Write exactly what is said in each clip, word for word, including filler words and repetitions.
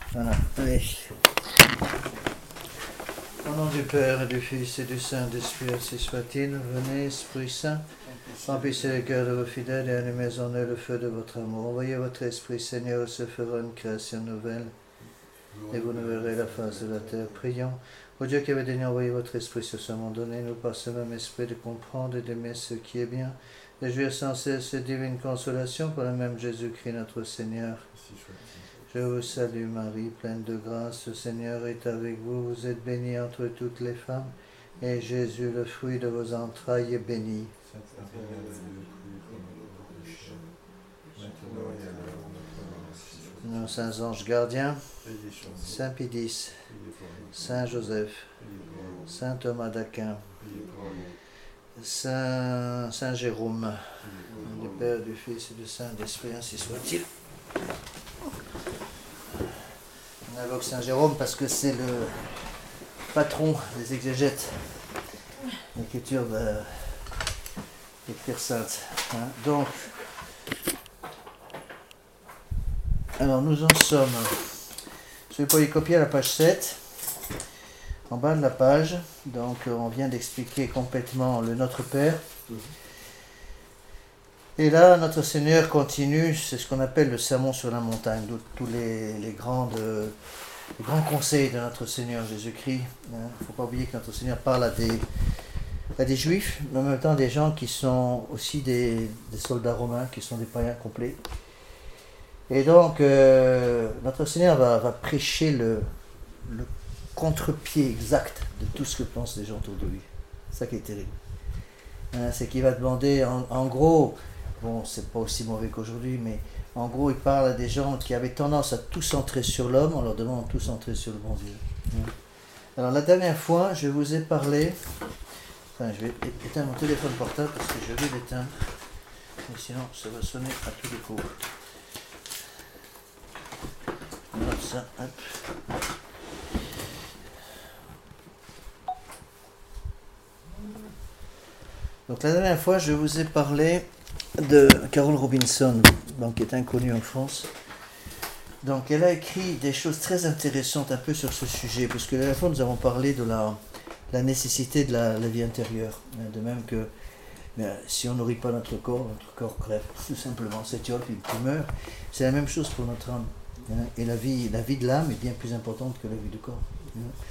Voilà, allez. Au nom du Père, et du Fils et du Saint-Esprit, ainsi soit-il. Venez, Esprit Saint, remplissez les cœurs de vos fidèles et allumez en eux le feu de votre amour. Envoyez votre Esprit, Seigneur, et se fera une création nouvelle, et vous nouvellerez la face de la terre. Prions. Ô Dieu qui avez daigné envoyer votre Esprit sur ce monde, donnez-nous par ce même Esprit de comprendre et d'aimer ce qui est bien, de jouir sans cesse cette divine consolation par le même Jésus-Christ notre Seigneur. Je vous salue Marie, pleine de grâce, le Seigneur est avec vous, vous êtes bénie entre toutes les femmes, et Jésus, le fruit de vos entrailles, est béni. Nos saints anges gardiens, Saint Pidis, Saint Joseph, Saint Thomas d'Aquin, Saint, Saint Jérôme, du Père, du Fils et du Saint-Esprit, ainsi soit-il. On invoque Saint Jérôme parce que c'est le patron des exégètes, l'écriture de l'écriture sainte. Hein. Donc, alors nous en sommes, je vais pas y copier à la page sept, en bas de la page, donc on vient d'expliquer complètement le Notre Père. Et là, notre Seigneur continue, c'est ce qu'on appelle le sermon sur la montagne, d'où tous les, les, grandes, les grands conseils de notre Seigneur Jésus-Christ. Il hein. ne faut pas oublier que notre Seigneur parle à des, à des Juifs, mais en même temps des gens qui sont aussi des, des soldats romains, qui sont des païens complets. Et donc, euh, notre Seigneur va, va prêcher le, le contre-pied exact de tout ce que pensent les gens autour de lui. C'est ça qui est terrible. Hein, c'est qu'il va demander, en, en gros... Bon, c'est pas aussi mauvais qu'aujourd'hui, mais en gros, il parle à des gens qui avaient tendance à tout centrer sur l'homme, en leur demandant de tout centrer sur le bon Dieu. Alors, la dernière fois, je vous ai parlé... Enfin, je vais éteindre mon téléphone portable parce que je vais l'éteindre. Mais sinon, ça va sonner à tous les coups. Je note ça, hop. Donc, la dernière fois, je vous ai parlé de Carol Robinson, donc, qui est inconnue en France. Donc, elle a écrit des choses très intéressantes un peu sur ce sujet, parce que la dernière fois, nous avons parlé de la, la nécessité de la, la vie intérieure. De même que mais, si on nourrit pas notre corps, notre corps crève, tout simplement, s'étiole, puis il meurt. C'est la même chose pour notre âme. Et la vie, la vie de l'âme est bien plus importante que la vie du corps. Pourquoi ?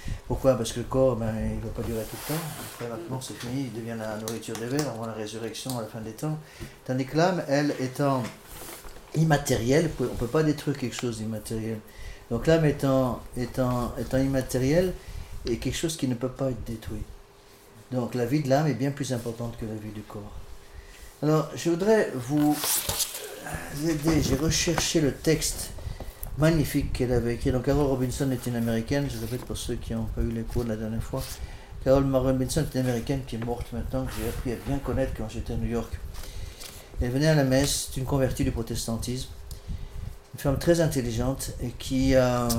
Parce que le corps, ben, il ne va pas durer tout le temps. Après, maintenant, c'est fini, il devient la nourriture des vers, avant la résurrection à la fin des temps. Tandis que l'âme, elle, étant immatérielle, on ne peut pas détruire quelque chose d'immatériel. Donc l'âme étant, étant, étant immatérielle, est quelque chose qui ne peut pas être détruit. Donc la vie de l'âme est bien plus importante que la vie du corps. Alors, je voudrais vous aider. J'ai recherché le texte magnifique qu'elle avait écrit. Donc Carol Robinson est une américaine, je le répète pour ceux qui n'ont pas eu les cours de la dernière fois. Carol Robinson est une américaine qui est morte maintenant, que j'ai appris à bien connaître quand j'étais à New York. Elle venait à la messe, c'est une convertie du protestantisme, une femme très intelligente et qui, euh,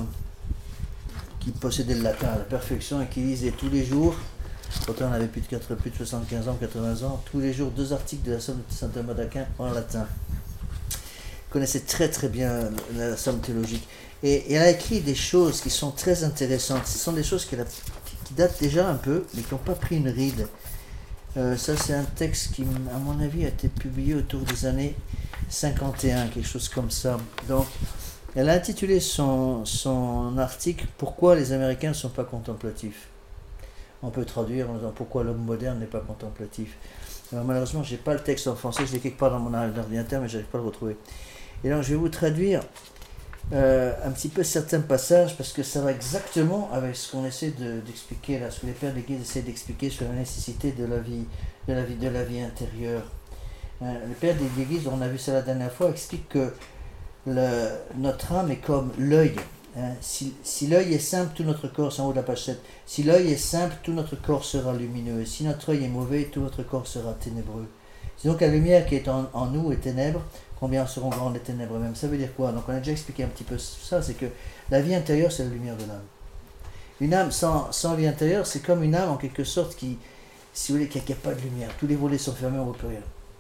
qui possédait le latin à la perfection et qui lisait tous les jours, pourtant elle avait plus de, quatre, plus de soixante-quinze ans, quatre-vingts ans, tous les jours deux articles de la Somme de Saint Thomas d'Aquin en latin. Connaissait très très bien la somme théologique. Et, et elle a écrit des choses qui sont très intéressantes. Ce sont des choses qui, qui datent déjà un peu, mais qui n'ont pas pris une ride. Euh, ça, c'est un texte qui, à mon avis, a été publié autour des années cinquante et un, quelque chose comme ça. Donc, elle a intitulé son, son article « Pourquoi les Américains ne sont pas contemplatifs ?» On peut traduire en disant « Pourquoi l'homme moderne n'est pas contemplatif ?» Alors, malheureusement, je n'ai pas le texte en français, je l'ai quelque part dans mon ordinateur, mais je n'arrive pas à le retrouver. Et donc je vais vous traduire euh, un petit peu certains passages parce que ça va exactement avec ce qu'on essaie de, d'expliquer là, ce que les pères de l'Église essaient d'expliquer sur la nécessité de la vie, de la vie, de la vie intérieure. Euh, les pères de l'Église, on a vu ça la dernière fois, expliquent que le, notre âme est comme l'œil. Hein. Si, si l'œil est simple, tout notre corps, c'est en haut de la page sept. Si l'œil est simple, tout notre corps sera lumineux. Si notre œil est mauvais, tout notre corps sera ténébreux. C'est donc la lumière qui est en, en nous est ténèbres. Combien seront grandes les ténèbres même. Ça veut dire quoi ? Donc on a déjà expliqué un petit peu ça, c'est que la vie intérieure, c'est la lumière de l'âme. Une âme sans, sans vie intérieure, c'est comme une âme en quelque sorte qui, si vous voulez, qui n'a pas de lumière. Tous les volets sont fermés, on ne voit plus rien.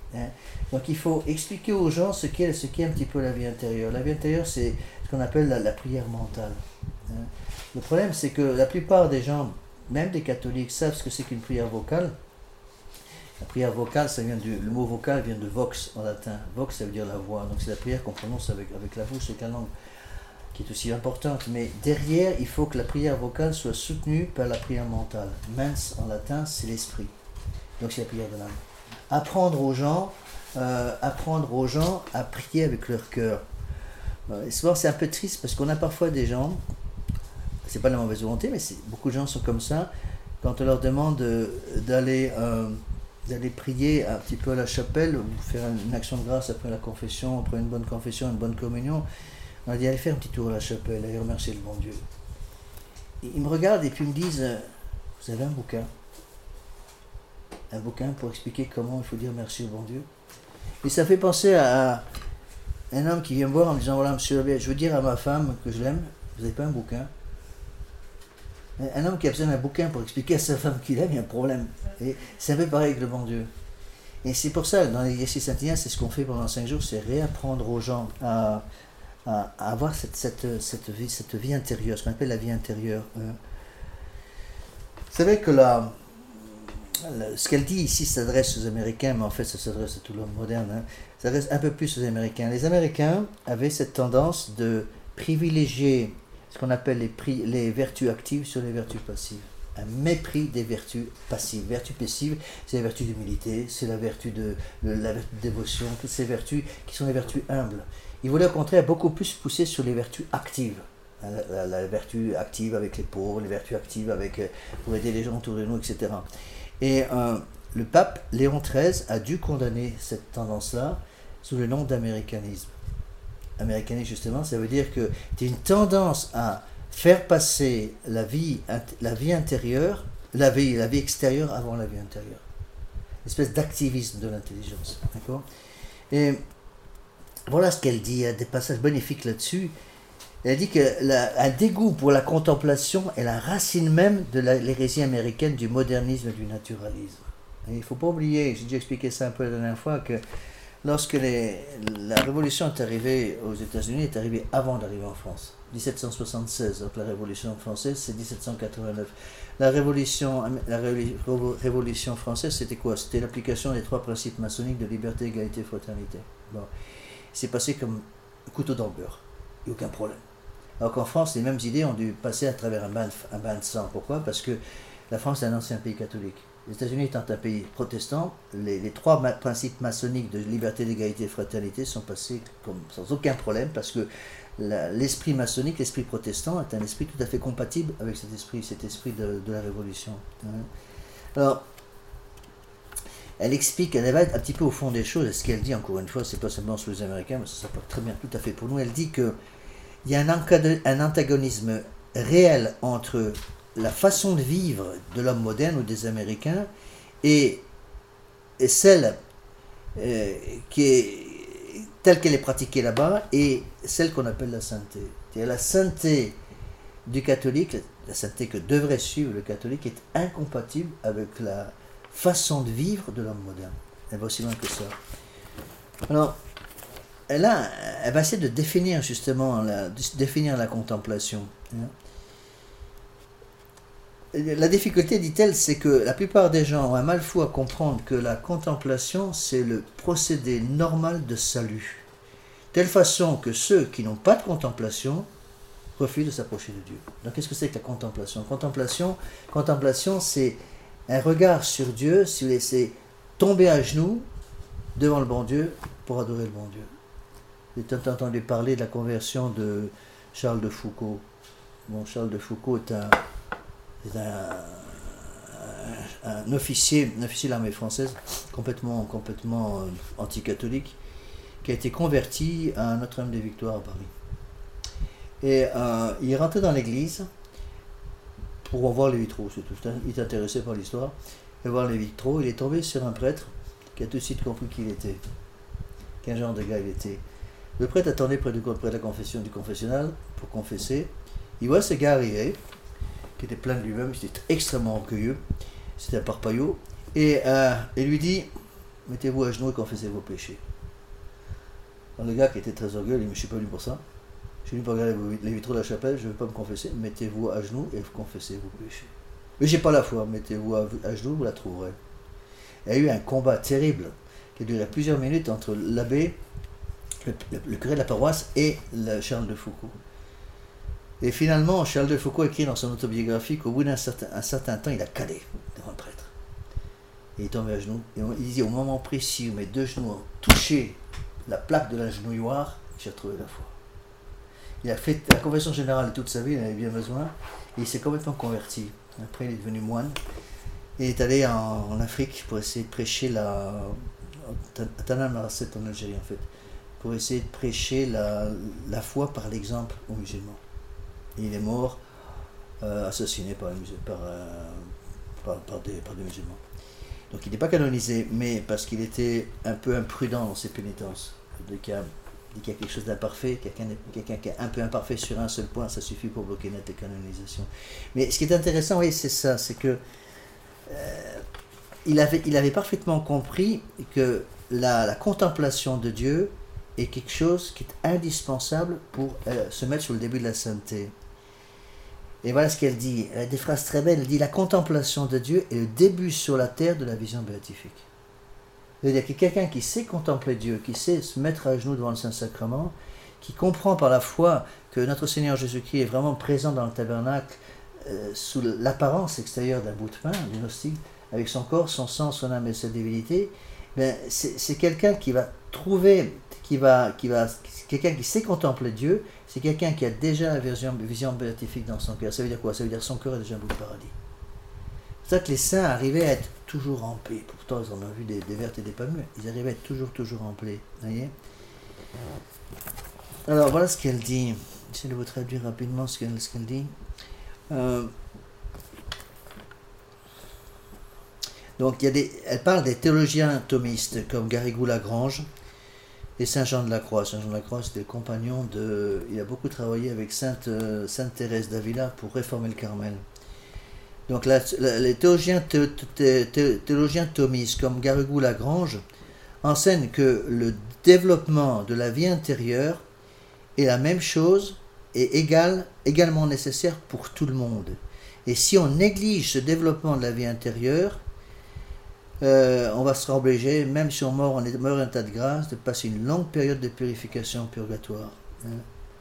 Hein. Donc il faut expliquer aux gens ce qu'est, ce qu'est un petit peu la vie intérieure. La vie intérieure, c'est ce qu'on appelle la, la prière mentale. Hein. Le problème, c'est que la plupart des gens, même des catholiques, savent ce que c'est qu'une prière vocale. La prière vocale, ça vient du, le mot vocal vient de vox en latin. Vox, ça veut dire la voix. Donc c'est la prière qu'on prononce avec, avec la bouche, avec la langue, qui est aussi importante. Mais derrière, il faut que la prière vocale soit soutenue par la prière mentale. Mens en latin, c'est l'esprit. Donc c'est la prière de l'âme. Apprendre aux gens, euh, apprendre aux gens à prier avec leur cœur. Et souvent c'est un peu triste parce qu'on a parfois des gens, c'est pas de la mauvaise volonté, mais c'est, beaucoup de gens sont comme ça, quand on leur demande de, d'aller, euh, d'aller prier un petit peu à la chapelle, ou faire une action de grâce après la confession, après une bonne confession, une bonne communion, on leur dit allez faire un petit tour à la chapelle, allez remercier le bon Dieu. Et ils me regardent et puis ils me disent, vous avez un bouquin un bouquin pour expliquer comment il faut dire merci au bon Dieu. Et ça fait penser à un homme qui vient me voir en me disant, voilà monsieur l'abbé, je veux dire à ma femme que je l'aime, vous n'avez pas un bouquin? Un homme qui a besoin d'un bouquin pour expliquer à sa femme qu'il aime, il y a un problème. Et c'est un peu pareil avec le bon Dieu. Et c'est pour ça, dans l'exercice Saint-Ignace, c'est ce qu'on fait pendant cinq jours, c'est réapprendre aux gens à, à, à avoir cette, cette, cette, vie, cette vie intérieure, ce qu'on appelle la vie intérieure. Vous savez que la... Ce qu'elle dit ici s'adresse aux Américains, mais en fait ça s'adresse à tout l'homme moderne, hein. Ça s'adresse un peu plus aux Américains. Les Américains avaient cette tendance de privilégier ce qu'on appelle les, pri- les vertus actives sur les vertus passives. Un mépris des vertus passives. Vertus passives, c'est la vertu d'humilité, c'est la vertu de, de la vertu de dévotion, toutes ces vertus qui sont les vertus humbles. Ils voulaient au contraire beaucoup plus pousser sur les vertus actives. La, la, la vertu active avec les pauvres, les vertus actives avec, pour aider les gens autour de nous, et cetera. Et euh, le pape Léon treize a dû condamner cette tendance-là sous le nom d'américanisme. Américanisme, justement, ça veut dire que c'est une tendance à faire passer la vie, la vie intérieure, la vie, la vie extérieure avant la vie intérieure. Une espèce d'activisme de l'intelligence. D'accord ? Et voilà ce qu'elle dit, il y a des passages bénéfiques là-dessus. Elle dit qu'un dégoût pour la contemplation est la racine même de la, l'hérésie américaine du modernisme et du naturalisme. Et il ne faut pas oublier, j'ai déjà expliqué ça un peu la dernière fois, que lorsque les, la révolution est arrivée aux États-Unis, est arrivée avant d'arriver en France. dix-sept cent soixante-seize, donc la révolution française, c'est dix-sept cent quatre-vingt-neuf. La révolution, la révolution française, c'était quoi? C'était l'application des trois principes maçonniques de liberté, égalité, fraternité. Bon. C'est passé comme un couteau dans le beurre. Il n'y a aucun problème. Alors qu'en France, les mêmes idées ont dû passer à travers un bain de, un bain de sang. Pourquoi? Parce que la France est un ancien pays catholique. Les États-Unis étant un pays protestant, les, les trois ma- principes maçonniques de liberté, d'égalité et fraternité sont passés comme, sans aucun problème parce que la, l'esprit maçonnique, l'esprit protestant est un esprit tout à fait compatible avec cet esprit, cet esprit de, de la Révolution. Alors, elle explique, elle va un petit peu au fond des choses, et ce qu'elle dit, encore une fois, c'est pas seulement sur les Américains, mais ça s'applique très bien, tout à fait pour nous. Elle dit que il y a un, encad- un antagonisme réel entre la façon de vivre de l'homme moderne ou des Américains et, et celle euh, qui est telle qu'elle est pratiquée là-bas et celle qu'on appelle la sainteté. C'est-à-dire la sainteté du catholique, la sainteté que devrait suivre le catholique, est incompatible avec la façon de vivre de l'homme moderne. Elle va aussi loin que ça. Alors, elle, a, elle va essayer de définir justement la, de définir la contemplation. La difficulté, dit-elle, c'est que la plupart des gens ont un mal fou à comprendre que la contemplation, c'est le procédé normal de salut. Telle façon que ceux qui n'ont pas de contemplation refusent de s'approcher de Dieu. Donc, qu'est-ce que c'est que la contemplation? Contemplation, contemplation, c'est un regard sur Dieu, se laisser tomber à genoux devant le bon Dieu pour adorer le bon Dieu. J'ai entendu parler de la conversion de Charles de Foucault. Bon, Charles de Foucault est un, est un, un, un officier, un officier de l'armée française, complètement, complètement euh, anticatholique, qui a été converti à Notre-Dame-des-Victoires à Paris. Et euh, il est rentré dans l'église pour voir les vitraux, c'est tout. Il est intéressé par l'histoire, et voir les vitraux. Il est tombé sur un prêtre qui a tout de suite compris qui il était, quel genre de gars il était. Le prêtre attendait près, du, près de la confession du confessionnal pour confesser. Il voit ce gars arriver, qui était plein de lui-même, il était extrêmement orgueilleux, c'était un parpaillot, et euh, il lui dit, mettez-vous à genoux et confessez vos péchés. Alors, le gars qui était très orgueilleux, il dit, mais je ne suis pas venu pour ça. Je suis venu pour regarder les vitraux de la chapelle, je ne veux pas me confesser. Mettez-vous à genoux et confessez vos péchés. Mais j'ai pas la foi, mettez-vous à, à genoux, vous la trouverez. Il y a eu un combat terrible qui a duré plusieurs minutes entre l'abbé, le, le, le curé de la paroisse et le Charles de Foucauld. Et finalement, Charles de Foucauld écrit dans son autobiographie qu'au bout d'un certain, un certain temps, il a calé devant le prêtre. Il est tombé à genoux. Et on, il dit, au moment précis où mes deux genoux ont touché la plaque de la genouilloire, j'ai retrouvé la foi. Il a fait la confession générale toute sa vie, il en avait bien besoin, et il s'est complètement converti. Après, il est devenu moine. Il est allé en, en Afrique pour essayer de prêcher la... à Tana Marasset en Algérie, en fait. Pour essayer de prêcher la, la foi par l'exemple aux musulmans. Et il est mort euh, assassiné par, les musulmans, par, euh, par, par, des, par des musulmans. Donc il n'est pas canonisé, mais parce qu'il était un peu imprudent dans ses pénitences. Dès qu'il y a, dès qu'il y a quelque chose d'imparfait, quelqu'un, quelqu'un qui est un peu imparfait sur un seul point, ça suffit pour bloquer net les canonisations. Mais ce qui est intéressant, oui, c'est ça, c'est que euh, il, avait, il avait parfaitement compris que la, la contemplation de Dieu est quelque chose qui est indispensable pour euh, se mettre sur le début de la sainteté. Et voilà ce qu'elle dit. Elle a des phrases très belles. Elle dit, la contemplation de Dieu est le début sur la terre de la vision béatifique. C'est-à-dire que quelqu'un qui sait contempler Dieu, qui sait se mettre à genoux devant le Saint-Sacrement, qui comprend par la foi que notre Seigneur Jésus-Christ est vraiment présent dans le tabernacle euh, sous l'apparence extérieure d'un bout de pain, d'une hostie, avec son corps, son sang, son âme et sa divinité, ben, c'est, c'est quelqu'un qui va trouver, qui va, qui va, quelqu'un qui sait contempler Dieu, c'est quelqu'un qui a déjà la vision, vision béatifique dans son cœur. Ça veut dire quoi? Ça veut dire que son cœur est déjà un bout de paradis. C'est ça que les saints arrivaient à être toujours en paix. Pourtant, ils en ont vu des, des vertes et des pas mûres. Ils arrivaient à être toujours, toujours en paix. Vous voyez? Alors, voilà ce qu'elle dit. J'essaie de vous traduire rapidement ce qu'elle, ce qu'elle dit. Euh, donc, il y a des, elle parle des théologiens thomistes comme Garrigou-Lagrange et Saint Jean de la Croix. Saint Jean de la Croix, c'était le compagnon de... Il a beaucoup travaillé avec Sainte, euh, Sainte Thérèse d'Avila pour réformer le Carmel. Donc la, la, les théologiens, thé, thé, thé, théologiens thomistes comme Garrigou-Lagrange enseignent que le développement de la vie intérieure est la même chose et égal, également nécessaire pour tout le monde. Et si on néglige ce développement de la vie intérieure, euh, on va se obligé, même si on meurt en, meurt en état de grâce, de passer une longue période de purification purgatoire. Hein.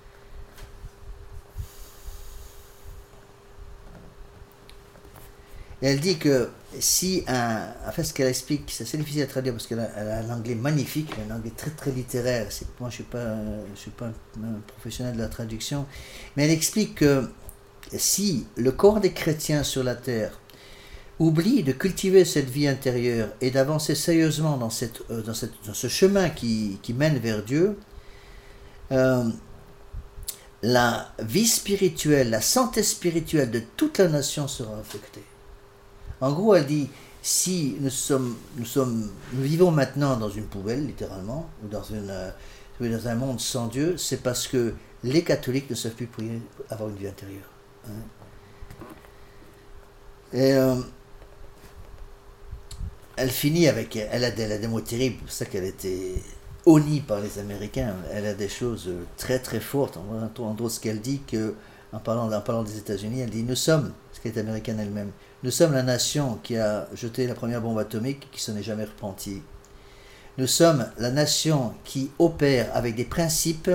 Et elle dit que si un... En fait, ce qu'elle explique, c'est assez difficile à traduire parce qu'elle a, elle a un anglais magnifique, un anglais très très littéraire. C'est, moi, je ne suis pas, je suis pas un, un professionnel de la traduction. Mais elle explique que si le corps des chrétiens sur la terre oublie de cultiver cette vie intérieure et d'avancer sérieusement dans, cette, dans, cette, dans ce chemin qui, qui mène vers Dieu, euh, la vie spirituelle, la santé spirituelle de toute la nation sera affectée. En gros, elle dit, si nous sommes, nous sommes, nous vivons maintenant dans une poubelle, littéralement, ou dans, une, dans un monde sans Dieu, c'est parce que les catholiques ne savent plus prier, avoir une vie intérieure. Hein. Et euh, elle finit avec, elle a, des, elle a des mots terribles, c'est ça qu'elle était honnie par les Américains. Elle a des choses très très fortes. En gros, ce qu'elle dit, que, en, parlant, en parlant des États-Unis, elle dit, nous sommes, ce qu'elle est américaine elle-même, nous sommes la nation qui a jeté la première bombe atomique qui ne s'en est jamais repentie. Nous sommes la nation qui opère avec des principes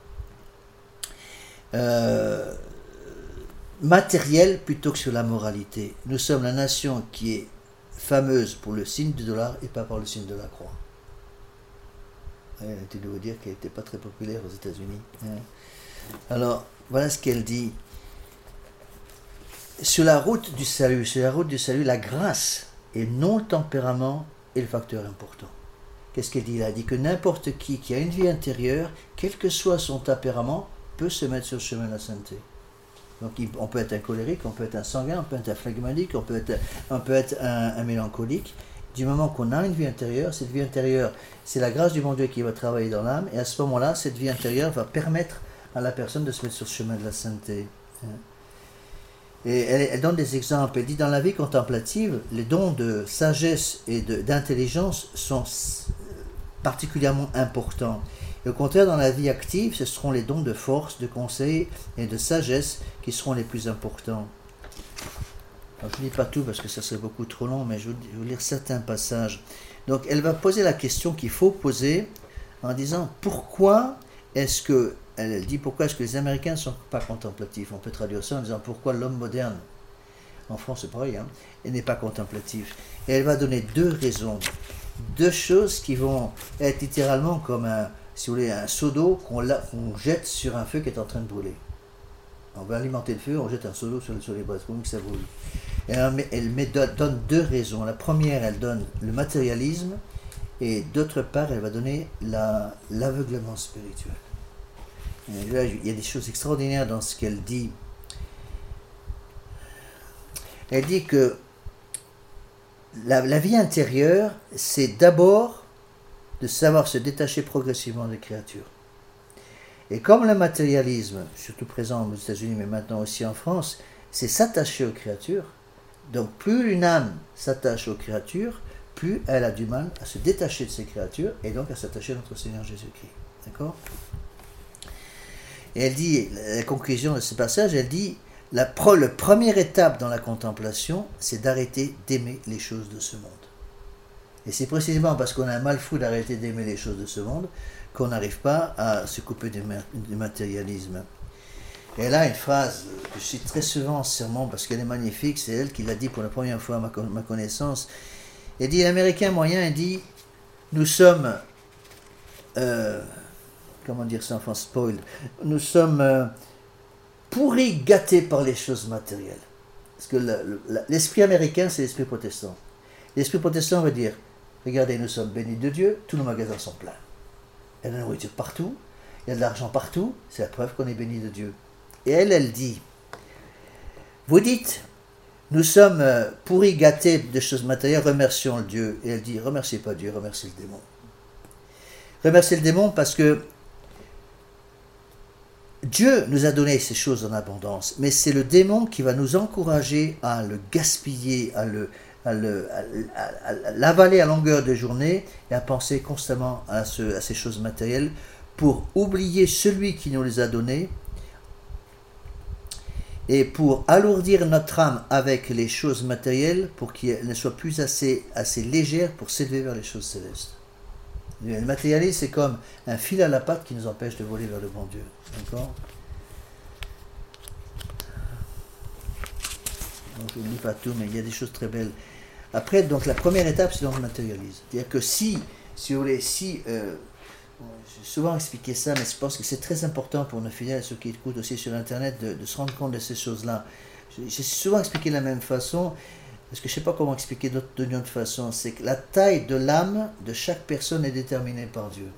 euh, matériels plutôt que sur la moralité. Nous sommes la nation qui est fameuse pour le signe du dollar et pas par le signe de la croix. Elle était de vous dire qu'elle n'était pas très populaire aux États-Unis. Alors, voilà ce qu'elle dit. Sur la route du salut, sur la route du salut, la grâce et non le tempérament est le facteur important. Qu'est-ce qu'elle dit là? Elle dit que n'importe qui qui a une vie intérieure, quel que soit son tempérament, peut se mettre sur le chemin de la sainteté. Donc on peut être un colérique, on peut être un sanguin, on peut être un phlegmatique, on peut être, on peut être un, un mélancolique. Du moment qu'on a une vie intérieure, cette vie intérieure, c'est la grâce du bon Dieu qui va travailler dans l'âme, et à ce moment-là, cette vie intérieure va permettre à la personne de se mettre sur le chemin de la sainteté. Et elle, elle donne des exemples. Elle dit dans la vie contemplative, les dons de sagesse et de, d'intelligence sont particulièrement importants. Et au contraire, dans la vie active, ce seront les dons de force, de conseil et de sagesse qui seront les plus importants. Alors, je ne lis pas tout parce que ça serait beaucoup trop long, mais je vais vous lire certains passages. Donc, elle va poser la question qu'il faut poser en disant pourquoi est-ce que, elle, elle dit pourquoi est-ce que les Américains ne sont pas contemplatifs. On peut traduire ça en disant pourquoi l'homme moderne, en France c'est pareil, hein, n'est pas contemplatif. Et elle va donner deux raisons, deux choses qui vont être littéralement comme un, si vous voulez, un seau d'eau qu'on, qu'on jette sur un feu qui est en train de brûler. On va alimenter le feu, on jette un seau d'eau sur, sur les braises, pour que ça brûle. Et elle, elle met, donne deux raisons. La première, elle donne le matérialisme, et d'autre part, elle va donner la, l'aveuglement spirituel. Et là, il y a des choses extraordinaires dans ce qu'elle dit. Elle dit que la, la vie intérieure, c'est d'abord de savoir se détacher progressivement des créatures. Et comme le matérialisme, surtout présent aux États-Unis, mais maintenant aussi en France, c'est s'attacher aux créatures, donc plus une âme s'attache aux créatures, plus elle a du mal à se détacher de ces créatures, et donc à s'attacher à notre Seigneur Jésus-Christ. D'accord ? Et elle dit, la conclusion de ce passage, elle dit, la, pro, la première étape dans la contemplation, c'est d'arrêter d'aimer les choses de ce monde. Et c'est précisément parce qu'on a un mal fou d'arrêter d'aimer les choses de ce monde qu'on n'arrive pas à se couper du, du matérialisme. Et elle a une phrase que je cite très souvent en sermon parce qu'elle est magnifique, c'est elle qui l'a dit pour la première fois à ma, ma connaissance. Elle dit, l'Américain moyen, elle dit, nous sommes, euh, comment dire ça en France, spoiled, nous sommes euh, pourris, gâtés par les choses matérielles. Parce que le, le, l'esprit américain, c'est l'esprit protestant. L'esprit protestant veut dire, regardez, nous sommes bénis de Dieu, tous nos magasins sont pleins. Il y a de la nourriture partout, il y a de l'argent partout, c'est la preuve qu'on est béni de Dieu. Et elle, elle dit, vous dites, nous sommes pourris, gâtés de choses matérielles, remercions le Dieu. Et elle dit, remerciez pas Dieu, remerciez le démon. Remerciez le démon parce que Dieu nous a donné ces choses en abondance, mais c'est le démon qui va nous encourager à le gaspiller, à le... à, le, à, à, à l'avaler à longueur de journée et à penser constamment à, ce, à ces choses matérielles pour oublier celui qui nous les a données et pour alourdir notre âme avec les choses matérielles pour qu'elle ne soit plus assez, assez légère pour s'élever vers les choses célestes. Le matérialisme, c'est comme un fil à la patte qui nous empêche de voler vers le bon Dieu. D'accord ? Donc, je ne lis pas tout, mais il y a des choses très belles. Après, donc, la première étape, c'est dans le matérialisme. C'est-à-dire que si, si vous voulez, si... Euh, j'ai souvent expliqué ça, mais je pense que c'est très important pour nos fidèles, ceux qui écoutent aussi sur Internet, de, de se rendre compte de ces choses-là. J'ai souvent expliqué de la même façon, parce que je ne sais pas comment expliquer d'une autre façon. C'est que la taille de l'âme de chaque personne est déterminée par Dieu.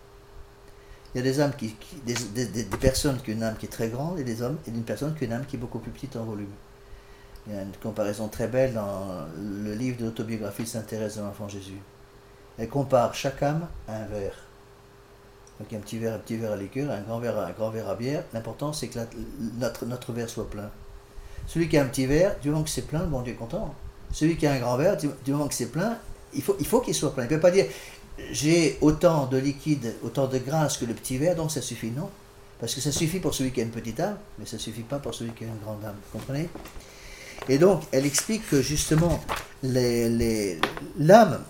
Il y a des âmes qui, qui des, des, des personnes qui ont une âme qui est très grande et des hommes et une personne qui a une âme qui est beaucoup plus petite en volume. Il y a une comparaison très belle dans le livre de l'autobiographie de Sainte Thérèse de l'Enfant Jésus. Elle compare chaque âme à un verre. Donc il y a un petit verre, un petit verre à liqueur, un grand verre, un grand verre à bière. L'important c'est que la, notre, notre verre soit plein. Celui qui a un petit verre, du moment que c'est plein, le bon Dieu est content. Celui qui a un grand verre, du, du moment que c'est plein, il faut, il faut qu'il soit plein. Il ne peut pas dire j'ai autant de liquide, autant de grâce que le petit verre, donc ça suffit. Non. Parce que ça suffit pour celui qui a une petite âme, mais ça ne suffit pas pour celui qui a une grande âme. Vous comprenez ? Et donc, elle explique que justement, les, les, l'âme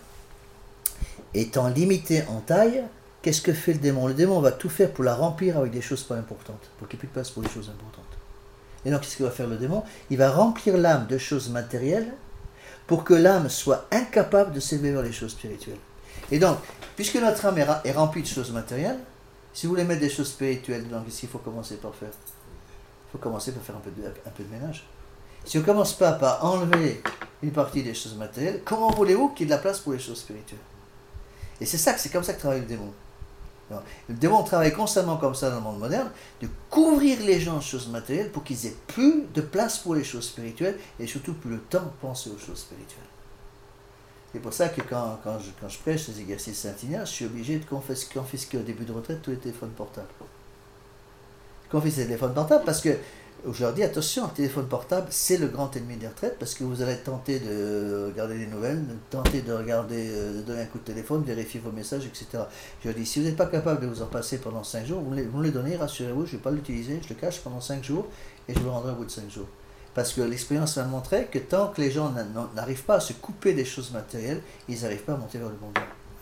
étant limitée en taille, qu'est-ce que fait le démon ? Le démon va tout faire pour la remplir avec des choses pas importantes, pour qu'il n'y ait plus de place pour les choses importantes. Et donc, qu'est-ce qu'il va faire le démon ? Il va remplir l'âme de choses matérielles pour que l'âme soit incapable de s'élever vers les choses spirituelles. Et donc, puisque notre âme est remplie de choses matérielles, si vous voulez mettre des choses spirituelles dedans, qu'est-ce qu'il faut commencer par faire ? Il faut commencer par faire un peu de, un peu de ménage. Si on ne commence pas par enlever une partie des choses matérielles, comment voulez-vous qu'il y ait de la place pour les choses spirituelles ? Et c'est ça, c'est comme ça que travaille le démon. Alors, le démon travaille constamment comme ça dans le monde moderne, de couvrir les gens de choses matérielles pour qu'ils aient plus de place pour les choses spirituelles et surtout plus le temps de penser aux choses spirituelles. C'est pour ça que quand, quand, je, quand je prêche les exercices Saint-Ignace, je suis obligé de confisquer, confisquer au début de retraite tous les téléphones portables. Je confisque les téléphones portables parce que je leur dis attention, le téléphone portable, c'est le grand ennemi des retraites parce que vous allez tenter de regarder les nouvelles, de tenter de regarder, de donner un coup de téléphone, vérifier vos messages, et cetera. Je leur dis, si vous n'êtes pas capable de vous en passer pendant cinq jours, vous me les, vous me les donnez, rassurez-vous, je ne vais pas l'utiliser, je le cache pendant cinq jours et je le rendrai au bout de cinq jours. Parce que l'expérience m'a montré que tant que les gens n'arrivent pas à se couper des choses matérielles, ils n'arrivent pas à monter vers le bon Dieu. D'accord ?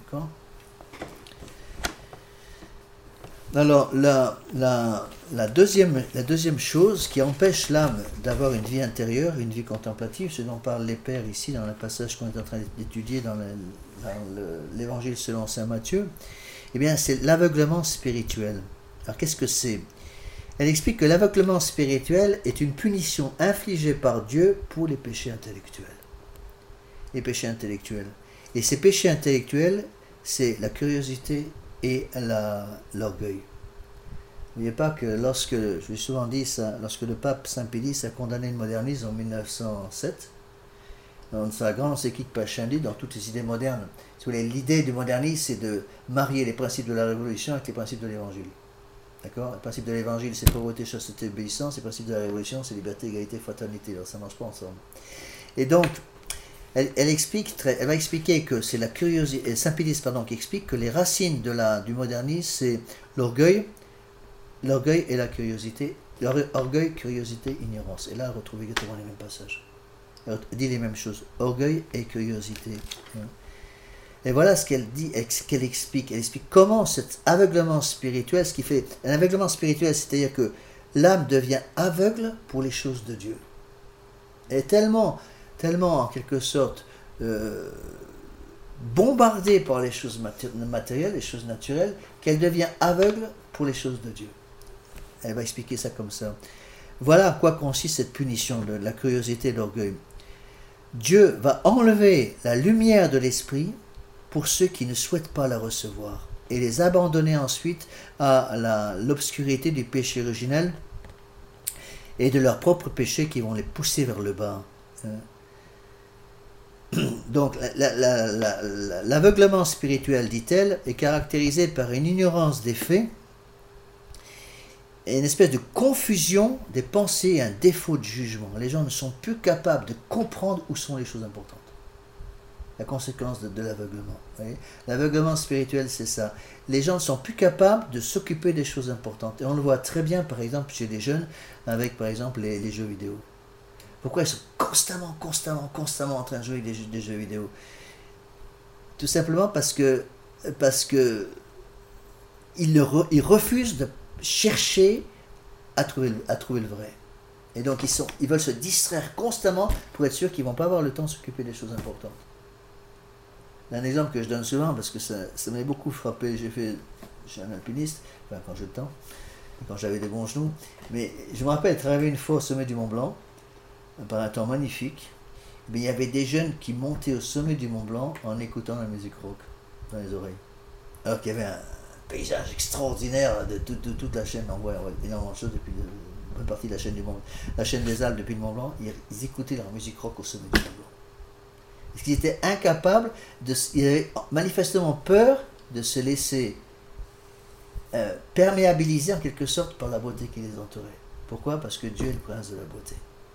Alors, la, la, la, deuxième, la deuxième chose qui empêche l'âme d'avoir une vie intérieure, une vie contemplative, ce dont parlent les pères ici dans le passage qu'on est en train d'étudier dans, le, dans le, l'évangile selon saint Matthieu, eh bien, c'est l'aveuglement spirituel. Alors, qu'est-ce que c'est ? Elle explique que l'aveuglement spirituel est une punition infligée par Dieu pour les péchés intellectuels. Les péchés intellectuels. Et ces péchés intellectuels, c'est la curiosité et la, l'orgueil. N'oubliez pas que lorsque, je l'ai souvent dit ça, lorsque le pape Saint Pie a condamné le modernisme en mille neuf cent sept, dans sa grande encyclique Pascendi, dans toutes les idées modernes, si vous voulez, l'idée du modernisme, c'est de marier les principes de la Révolution avec les principes de l'Évangile. D'accord ? Le principe de l'Évangile, c'est pauvreté, chasteté, obéissance. Le principe de la Révolution, c'est liberté, égalité, fraternité. Alors, ça ne marche pas ensemble. Et donc, Elle, elle, explique, elle va expliquer que c'est la curiosité, Saint Pie pardon, qui explique que les racines de la, du modernisme, c'est l'orgueil, l'orgueil et la curiosité, orgueil, curiosité, ignorance. Et là, on retrouve exactement les mêmes passages. Elle dit les mêmes choses, orgueil et curiosité. Et voilà ce qu'elle dit, ce qu'elle explique. Elle explique comment cet aveuglement spirituel, ce qui fait un aveuglement spirituel, c'est-à-dire que l'âme devient aveugle pour les choses de Dieu. Elle est tellement tellement en quelque sorte euh, bombardée par les choses matérielles, les choses naturelles, qu'elle devient aveugle pour les choses de Dieu. Elle va expliquer ça comme ça. Voilà à quoi consiste cette punition de la curiosité et de l'orgueil. Dieu va enlever la lumière de l'esprit pour ceux qui ne souhaitent pas la recevoir et les abandonner ensuite à la, l'obscurité du péché originel et de leurs propres péchés qui vont les pousser vers le bas. Donc, la, la, la, la, l'aveuglement spirituel, dit-elle, est caractérisé par une ignorance des faits et une espèce de confusion des pensées et un défaut de jugement. Les gens ne sont plus capables de comprendre où sont les choses importantes. La conséquence de, de l'aveuglement. L'aveuglement spirituel, c'est ça. Les gens ne sont plus capables de s'occuper des choses importantes. Et on le voit très bien, par exemple, chez les jeunes, avec, par exemple, les, les jeux vidéo. Pourquoi ils sont constamment, constamment, constamment en train de jouer des jeux, des jeux vidéo ? Tout simplement parce que, parce que ils, re, ils refusent de chercher à trouver, à trouver le vrai. Et donc ils, sont, ils veulent se distraire constamment pour être sûrs qu'ils ne vont pas avoir le temps de s'occuper des choses importantes. Un exemple que je donne souvent, parce que ça, ça m'avait beaucoup frappé, j'ai fait, je suis un alpiniste, enfin quand j'ai le temps, quand j'avais des bons genoux, mais je me rappelle être arrivé une fois au sommet du Mont Blanc, par un temps magnifique, mais il y avait des jeunes qui montaient au sommet du Mont Blanc en écoutant la musique rock dans les oreilles. Alors qu'il y avait un paysage extraordinaire de, toute, de toute la chaîne, on voit, on voit énormément de choses depuis une bonne partie de la chaîne du Mont, la chaîne des Alpes depuis le Mont Blanc, ils, ils écoutaient leur musique rock au sommet du Mont Blanc. Parce qu'ils étaient incapables, de, ils avaient manifestement peur de se laisser euh, perméabiliser en quelque sorte par la beauté qui les entourait. Pourquoi ? Parce que Dieu est le prince de la beauté.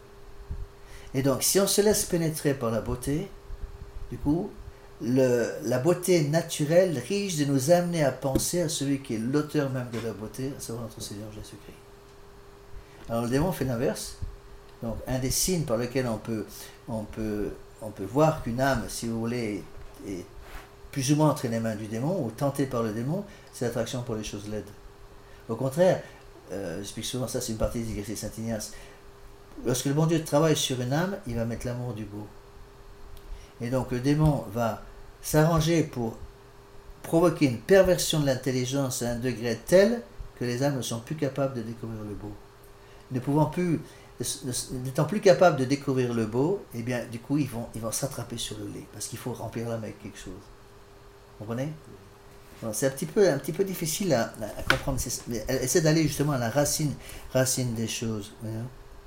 Et donc, si on se laisse pénétrer par la beauté, du coup, le, la beauté naturelle risque de nous amener à penser à celui qui est l'auteur même de la beauté, à savoir notre Seigneur Jésus-Christ. Alors, le démon fait l'inverse. Donc, un des signes par lesquels on peut, on peut, on peut voir qu'une âme, si vous voulez, est, est plus ou moins entre les mains du démon, ou tentée par le démon, c'est l'attraction pour les choses laides. Au contraire, euh, j'explique souvent ça, c'est une partie des exercices Saint Ignace. Lorsque le bon Dieu travaille sur une âme, il va mettre l'amour du beau. Et donc le démon va s'arranger pour provoquer une perversion de l'intelligence à un degré tel que les âmes ne sont plus capables de découvrir le beau. Ne pouvant plus, n'étant plus capables de découvrir le beau, eh bien du coup ils vont, ils vont s'attraper sur le lait, parce qu'il faut remplir l'âme avec quelque chose. Vous comprenez ? Bon, c'est un petit peu, un petit peu difficile à, à comprendre, mais elle essaie d'aller justement à la racine, racine des choses. Hein.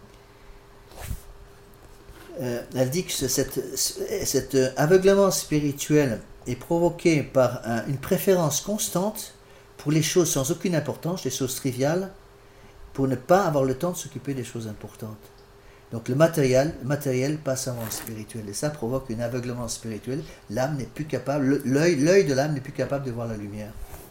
Euh, elle dit que cette, cet aveuglement spirituel est provoqué par un, une préférence constante pour les choses sans aucune importance, les choses triviales, pour ne pas avoir le temps de s'occuper des choses importantes. Donc le matériel, le matériel passe avant le spirituel, et ça provoque un aveuglement spirituel. L'âme n'est plus capable, l'œil, l'œil de l'âme n'est plus capable de voir la lumière.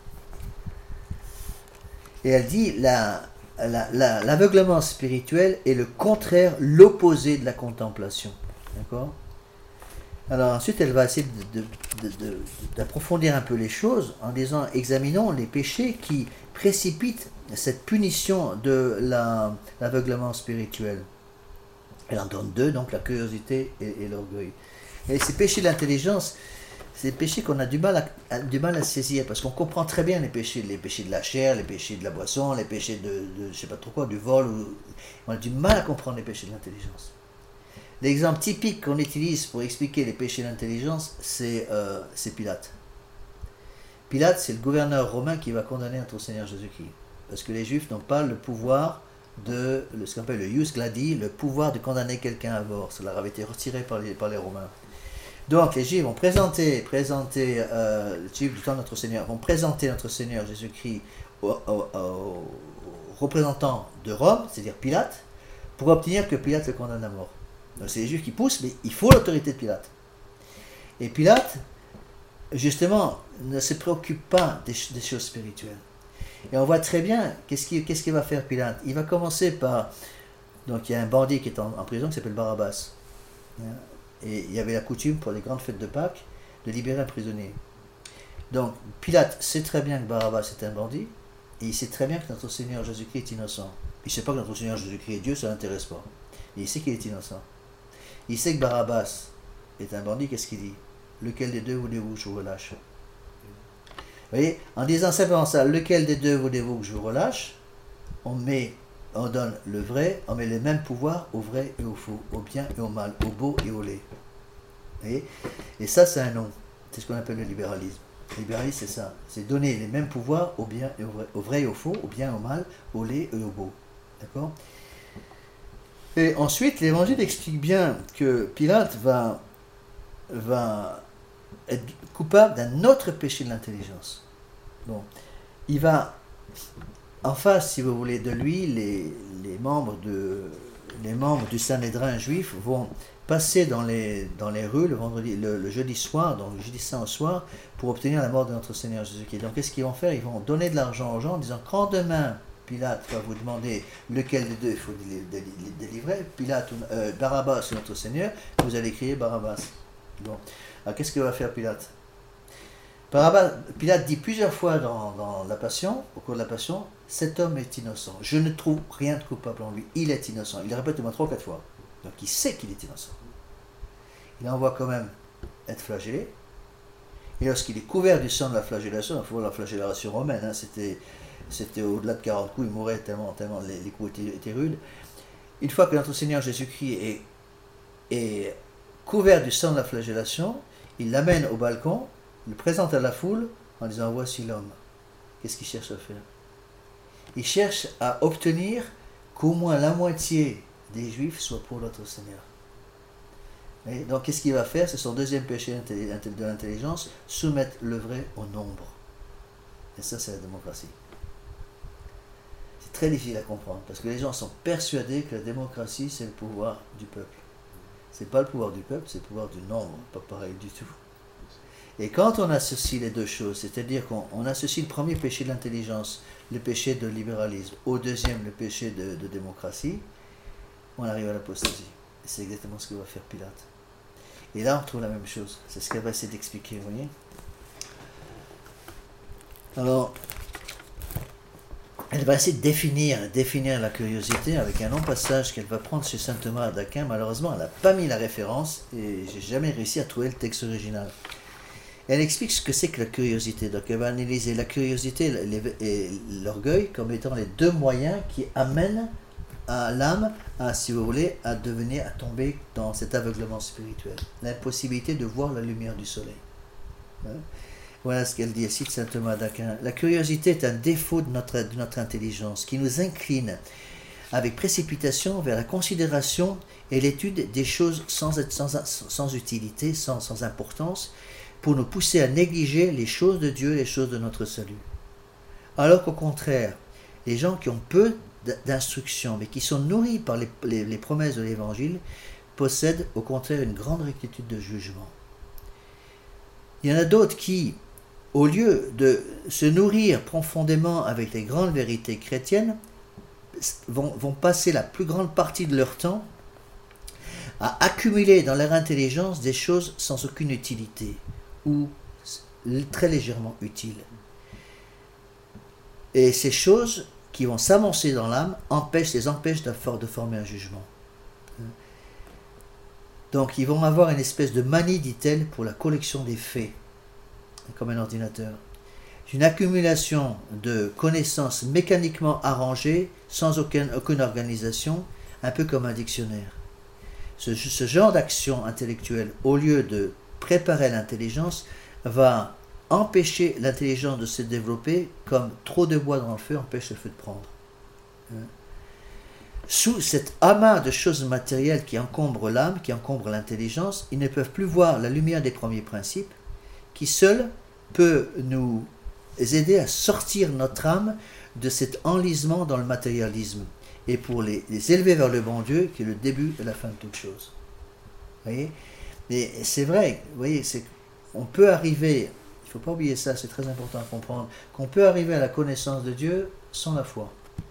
Et elle dit, la, la, la, l'aveuglement spirituel est le contraire, l'opposé de la contemplation. D'accord ? Alors ensuite, elle va essayer de, de, de, de, d'approfondir un peu les choses en disant, examinons les péchés qui précipitent cette punition de la, l'aveuglement spirituel. Elle en donne deux, donc la curiosité et, et l'orgueil. Et ces péchés de l'intelligence, c'est des péchés qu'on a du mal à, à, du mal à saisir, parce qu'on comprend très bien les péchés, les péchés de la chair, les péchés de la boisson, les péchés de, de je sais pas trop quoi, du vol. Ou, on a du mal à comprendre les péchés de l'intelligence. L'exemple typique qu'on utilise pour expliquer les péchés de l'intelligence, c'est, euh, c'est Pilate. Pilate, c'est le gouverneur romain qui va condamner notre Seigneur Jésus-Christ. Parce que les Juifs n'ont pas le pouvoir de, ce qu'on appelle le ius gladi, le pouvoir de condamner quelqu'un à mort. Ça leur avait été retiré par les, par les Romains. Donc les Juifs vont présenter, présenter euh, les Juifs du temps de notre Seigneur, vont présenter notre Seigneur Jésus-Christ aux au, au représentants de Rome, c'est-à-dire Pilate, pour obtenir que Pilate le condamne à mort. Donc c'est les Juifs qui poussent, mais il faut l'autorité de Pilate. Et Pilate, justement, ne se préoccupe pas des, des choses spirituelles. Et on voit très bien, qu'est-ce qu'il, qu'est-ce qu'il va faire Pilate ? Il va commencer par, donc il y a un bandit qui est en, en prison qui s'appelle Barabbas. Et il y avait la coutume pour les grandes fêtes de Pâques de libérer un prisonnier. Donc Pilate sait très bien que Barabbas est un bandit, et il sait très bien que notre Seigneur Jésus-Christ est innocent. Il ne sait pas que notre Seigneur Jésus-Christ est Dieu, ça ne l'intéresse pas. Mais il sait qu'il est innocent. Il sait que Barabbas est un bandit, qu'est-ce qu'il dit ? Lequel des deux voulez-vous que je vous relâche ? Vous voyez, en disant simplement ça, lequel des deux voulez-vous que je vous relâche ? On met, on donne le vrai, on met le même pouvoir au vrai et au faux, au bien et au mal, au beau et au laid. Vous voyez ? Et ça, c'est un nom. C'est ce qu'on appelle le libéralisme. Le libéralisme, c'est ça. C'est donner les mêmes pouvoirs au bien et au vrai, au vrai et au faux, au bien et au mal, au laid et au beau. D'accord ? Et ensuite, l'Évangile explique bien que Pilate va, va être coupable d'un autre péché de l'intelligence. Bon, il va, en face, si vous voulez, de lui, les, les, membres, de, les membres du Sanhédrin juif vont passer dans les, dans les rues le, vendredi, le, le jeudi soir, donc le jeudi saint au soir, pour obtenir la mort de notre Seigneur Jésus-Christ. Donc, qu'est-ce qu'ils vont faire ? Ils vont donner de l'argent aux gens en disant, quand demain Pilate va vous demander lequel des deux il faut délivrer, Pilate, euh, Barabbas ou notre Seigneur, vous allez crier Barabbas. Bon. Alors qu'est-ce que va faire Pilate ? Barabbas, Pilate dit plusieurs fois dans, dans la Passion, au cours de la Passion, cet homme est innocent. Je ne trouve rien de coupable en lui. Il est innocent. Il le répète au moins trois ou quatre fois. Donc il sait qu'il est innocent. Il envoie quand même être flagellé. Et lorsqu'il est couvert du sang de la flagellation, il faut voir la flagellation romaine, hein, c'était, c'était au-delà de quarante coups, il mourait tellement, tellement les, les coups étaient, étaient rudes. Une fois que notre Seigneur Jésus-Christ est, est couvert du sang de la flagellation, il l'amène au balcon, le présente à la foule en disant « Voici l'homme ». Qu'est-ce qu'il cherche à faire ? Il cherche à obtenir qu'au moins la moitié des Juifs soient pour notre Seigneur. Et donc, qu'est-ce qu'il va faire ? C'est son deuxième péché de l'intelligence, soumettre le vrai au nombre. Et ça, c'est la démocratie. C'est très difficile à comprendre, parce que les gens sont persuadés que la démocratie, c'est le pouvoir du peuple. C'est pas le pouvoir du peuple, c'est le pouvoir du nombre, pas pareil du tout. Et quand on associe les deux choses, c'est-à-dire qu'on on associe le premier péché de l'intelligence, le péché de libéralisme, au deuxième, le péché de, de démocratie, on arrive à l'apostasie. Et c'est exactement ce que va faire Pilate. Et là, on trouve la même chose. C'est ce qu'elle va essayer d'expliquer, vous voyez. Alors, elle va essayer de définir, définir la curiosité avec un long passage qu'elle va prendre chez saint Thomas d'Aquin. Malheureusement, elle n'a pas mis la référence et j'ai jamais réussi à trouver le texte original. Elle explique ce que c'est que la curiosité. Donc, elle va analyser la curiosité et l'orgueil comme étant les deux moyens qui amènent à l'âme, à, si vous voulez, à devenir, à tomber dans cet aveuglement spirituel. L'impossibilité de voir la lumière du soleil. Hein? Voilà ce qu'elle dit ici de saint Thomas d'Aquin. La curiosité est un défaut de notre, de notre intelligence qui nous incline avec précipitation vers la considération et l'étude des choses sans, être, sans, sans utilité, sans, sans importance, pour nous pousser à négliger les choses de Dieu, les choses de notre salut. Alors qu'au contraire, les gens qui ont peu d'instruction, mais qui sont nourris par les, les, les promesses de l'Évangile, possèdent au contraire une grande rectitude de jugement. Il y en a d'autres qui, au lieu de se nourrir profondément avec les grandes vérités chrétiennes, vont, vont passer la plus grande partie de leur temps à accumuler dans leur intelligence des choses sans aucune utilité, ou très légèrement utiles. Et ces choses qui vont s'avancer dans l'âme empêchent, les empêchent de former un jugement. Donc ils vont avoir une espèce de manie, dit-elle, pour la collection des faits, comme un ordinateur. Une accumulation de connaissances mécaniquement arrangées, sans aucune, aucune organisation, un peu comme un dictionnaire. Ce, ce genre d'action intellectuelle, au lieu de préparer l'intelligence, va empêcher l'intelligence de se développer comme trop de bois dans le feu empêche le feu de prendre. Sous cet amas de choses matérielles qui encombrent l'âme, qui encombrent l'intelligence, ils ne peuvent plus voir la lumière des premiers principes, qui seul peut nous aider à sortir notre âme de cet enlisement dans le matérialisme, et pour les, les élever vers le bon Dieu, qui est le début et la fin de toute chose. Vous voyez ? Et c'est vrai, vous voyez, c'est, on peut arriver, il ne faut pas oublier ça, c'est très important à comprendre, qu'on peut arriver à la connaissance de Dieu sans la foi.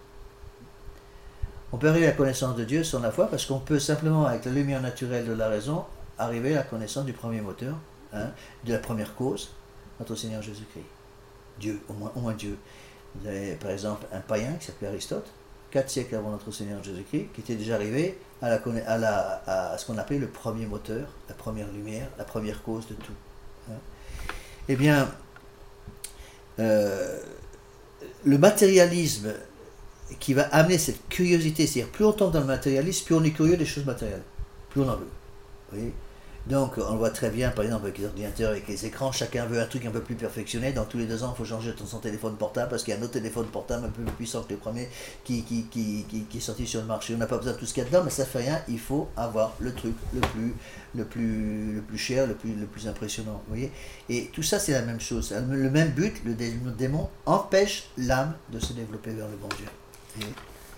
On peut arriver à la connaissance de Dieu sans la foi, parce qu'on peut simplement, avec la lumière naturelle de la raison, arriver à la connaissance du premier moteur, hein, de la première cause, notre Seigneur Jésus-Christ. Dieu, au moins, au moins Dieu. Vous avez par exemple un païen qui s'appelait Aristote, quatre siècles avant notre Seigneur Jésus-Christ, qui était déjà arrivé à, la, à, la, à ce qu'on appelait le premier moteur, la première lumière, la première cause de tout. Hein. Eh bien, euh, le matérialisme qui va amener cette curiosité, c'est-à-dire plus on tombe dans le matérialisme, plus on est curieux des choses matérielles, plus on en veut. Vous voyez ? Donc, on le voit très bien, par exemple, avec les ordinateurs, avec les écrans, chacun veut un truc un peu plus perfectionné. Dans tous les deux ans, il faut changer son téléphone portable parce qu'il y a un autre téléphone portable un peu plus puissant que le premier qui, qui, qui, qui, qui est sorti sur le marché. On n'a pas besoin de tout ce qu'il y a dedans, mais ça ne fait rien. Il faut avoir le truc le plus, le plus, le plus cher, le plus, le plus impressionnant. Vous voyez ? Et tout ça, c'est la même chose. Le même but, le démon empêche l'âme de se développer vers le bon Dieu. Vous voyez ?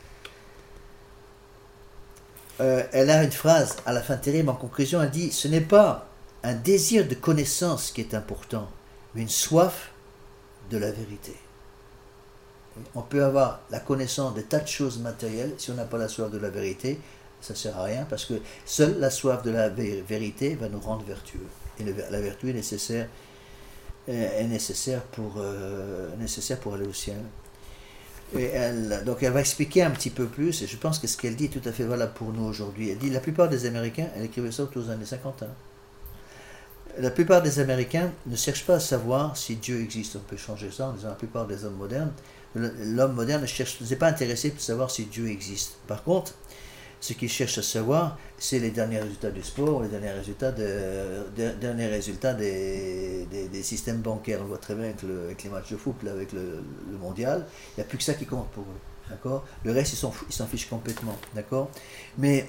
Euh, elle a une phrase à la fin terrible en conclusion, elle dit « Ce n'est pas un désir de connaissance qui est important, mais une soif de la vérité. » On peut avoir la connaissance de tas de choses matérielles, si on n'a pas la soif de la vérité, ça ne sert à rien, parce que seule la soif de la vérité va nous rendre vertueux. Et le, la vertu est nécessaire, est nécessaire, pour, euh, nécessaire pour aller au ciel. Et elle, donc elle va expliquer un petit peu plus, et je pense que ce qu'elle dit est tout à fait valable pour nous aujourd'hui. Elle dit, la plupart des Américains, elle écrivait ça autour des années cinquante, hein, la plupart des Américains ne cherchent pas à savoir si Dieu existe. On peut changer ça en disant la plupart des hommes modernes, l'homme moderne ne cherche, n'est pas intéressé pour savoir si Dieu existe. Par contre, ce qu'il cherche à savoir, c'est les derniers résultats du sport, les derniers résultats, de, de, derniers résultats des, des, des systèmes bancaires. On le voit très bien avec, le, avec les matchs de foot, là, avec le, le mondial. Il n'y a plus que ça qui compte pour eux. D'accord ? Le reste, ils s'en, ils s'en fichent complètement. D'accord ? Mais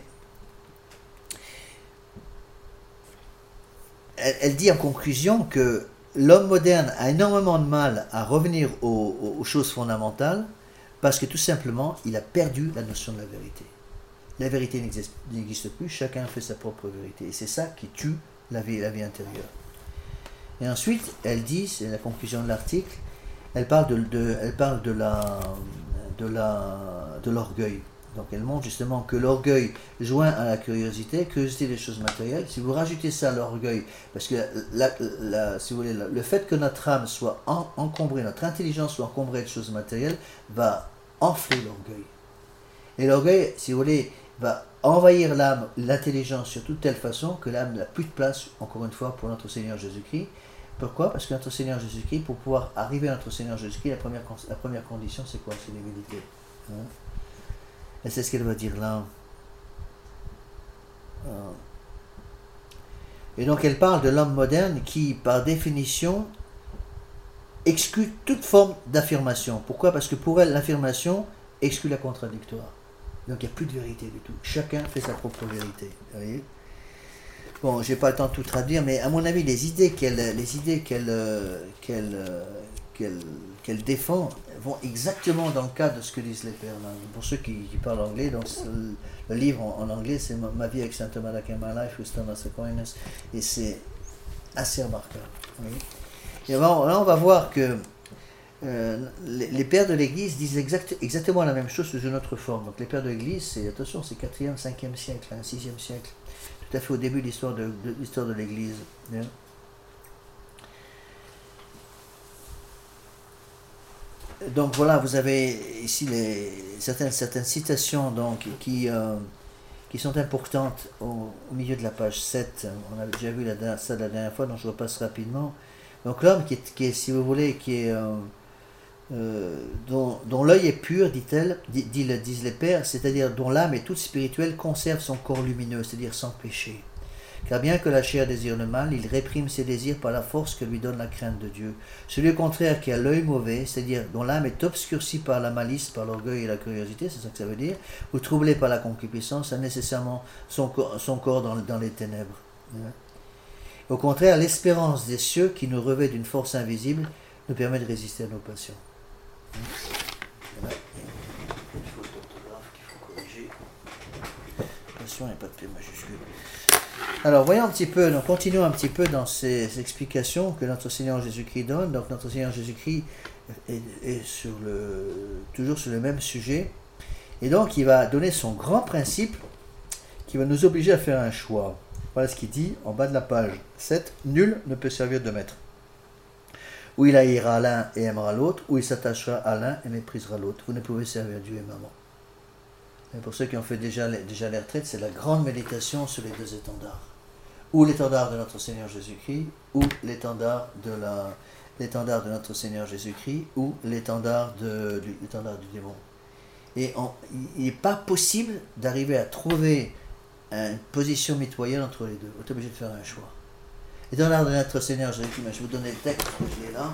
elle, elle dit en conclusion que l'homme moderne a énormément de mal à revenir aux, aux choses fondamentales parce que tout simplement, il a perdu la notion de la vérité. La vérité n'existe, n'existe plus, chacun fait sa propre vérité. Et c'est ça qui tue la vie, la vie intérieure. Et ensuite, elle dit, c'est la conclusion de l'article, elle parle de, de, elle parle de, la, de, la, de l'orgueil. Donc elle montre justement que l'orgueil joint à la curiosité, curiosité des choses matérielles. Si vous rajoutez ça à l'orgueil, parce que la, la, si vous voulez, le fait que notre âme soit en, encombrée, notre intelligence soit encombrée de choses matérielles, va enfler l'orgueil. Et l'orgueil, si vous voulez, va envahir l'âme, l'intelligence sur toute telle façon que l'âme n'a plus de place, encore une fois, pour notre Seigneur Jésus-Christ. Pourquoi ? Parce que notre Seigneur Jésus-Christ, pour pouvoir arriver à notre Seigneur Jésus-Christ, la première, la première condition, c'est quoi ? C'est l'humilité. Hein ? Et c'est ce qu'elle va dire là. Et donc elle parle de l'homme moderne qui, par définition, exclut toute forme d'affirmation. Pourquoi ? Parce que pour elle, l'affirmation exclut la contradictoire. Donc il n'y a plus de vérité du tout. Chacun fait sa propre vérité. Vous voyez ? Bon, je n'ai pas le temps de tout traduire, mais à mon avis, les idées qu'elle, les idées qu'elle, qu'elle, qu'elle qu'elle défend vont exactement dans le cadre de ce que disent les pères. Là. Pour ceux qui, qui parlent anglais, donc le livre en, en anglais, c'est Ma, Ma vie avec saint Thomas d'Aquin, My Life with Thomas Aquinas, et c'est assez remarquable. Oui. Et alors, là, on va voir que euh, les, les pères de l'Église disent exact, exactement la même chose sous une autre forme. Donc les pères de l'Église, c'est, attention, c'est quatrième, cinquième siècle, hein, sixième siècle, tout à fait au début de l'histoire de, de, l'histoire de l'Église. Hein. Donc voilà, vous avez ici les, certaines, certaines citations donc, qui, euh, qui sont importantes au, au milieu de la page sept. On avait déjà vu la, ça la dernière fois, donc je repasse rapidement. Donc l'homme qui est, qui est, si vous voulez, qui est, euh, euh, dont, dont l'œil est pur, dit-elle, dit, dit, disent les pères, c'est-à-dire dont l'âme est toute spirituelle, conserve son corps lumineux, c'est-à-dire sans péché. Car bien que la chair désire le mal, il réprime ses désirs par la force que lui donne la crainte de Dieu. Celui au contraire qui a l'œil mauvais, c'est-à-dire dont l'âme est obscurcie par la malice, par l'orgueil et la curiosité, c'est ça que ça veut dire, ou troublée par la concupiscence, a nécessairement son corps, son corps dans, dans les ténèbres. Au contraire, l'espérance des cieux qui nous revêt d'une force invisible nous permet de résister à nos passions. Voilà. Il y a une faute d'orthographe qu'il faut corriger. Passion, il n'y a pas de P majuscule. Alors, voyons un petit peu, donc continuons un petit peu dans ces explications que notre Seigneur Jésus-Christ donne. Donc, notre Seigneur Jésus-Christ est, est sur le, toujours sur le même sujet. Et donc, il va donner son grand principe qui va nous obliger à faire un choix. Voilà ce qu'il dit en bas de la page sept. Nul ne peut servir de maître. Ou il haïra l'un et aimera l'autre, ou il s'attachera à l'un et méprisera l'autre. Vous ne pouvez servir Dieu et maman. Et pour ceux qui ont fait déjà les, déjà les retraites, c'est la grande méditation sur les deux étendards. Ou l'étendard de notre Seigneur Jésus-Christ, ou l'étendard de, la, l'étendard de notre Seigneur Jésus-Christ, ou l'étendard, de, du, l'étendard du démon. Et on, il n'est pas possible d'arriver à trouver une position mitoyenne entre les deux. On est obligé de faire un choix. L'étendard de notre Seigneur Jésus-Christ, je vais vous donner le texte que je l'ai là.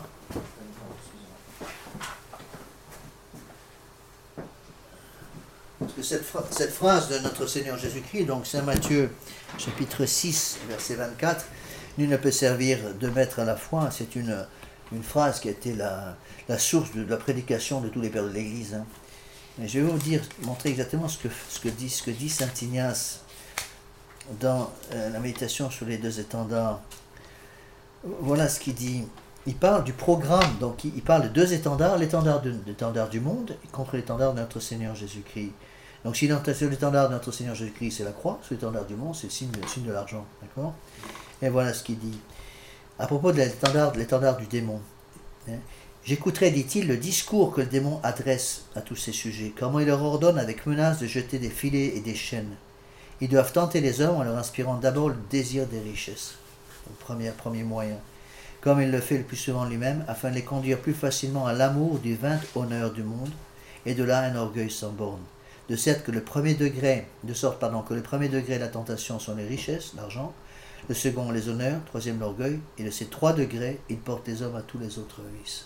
Parce que cette, fra- cette phrase de notre Seigneur Jésus-Christ, donc Saint Matthieu, chapitre six, verset vingt-quatre, nul ne peut servir deux maîtres à la fois, c'est une, une phrase qui a été la, la source de la prédication de tous les pères de l'Église. Hein. Mais je vais vous dire, montrer exactement ce que, ce que dit, ce que dit Saint Ignace dans euh, la méditation sur les deux étendards. Voilà ce qu'il dit. Il parle du programme, donc il, il parle de deux étendards, l'étendard, de, l'étendard du monde contre l'étendard de notre Seigneur Jésus-Christ. Donc si l'étendard de notre Seigneur Jésus-Christ c'est la croix, sur l'étendard du monde c'est le signe, le signe de l'argent. D'accord ? Et voilà ce qu'il dit. À propos de l'étendard, de l'étendard du démon. Hein, j'écouterai, dit-il, le discours que le démon adresse à tous ces sujets, comment il leur ordonne avec menace de jeter des filets et des chaînes. Ils doivent tenter les hommes en leur inspirant d'abord le désir des richesses, le premier, premier moyen, comme il le fait le plus souvent lui-même, afin de les conduire plus facilement à l'amour du vain honneur du monde, et de là un orgueil sans borne. De sorte que le premier degré, de sorte pardon, que le premier degré de la tentation sont les richesses, l'argent, le second les honneurs, troisième l'orgueil, et de ces trois degrés, il porte les hommes à tous les autres vices.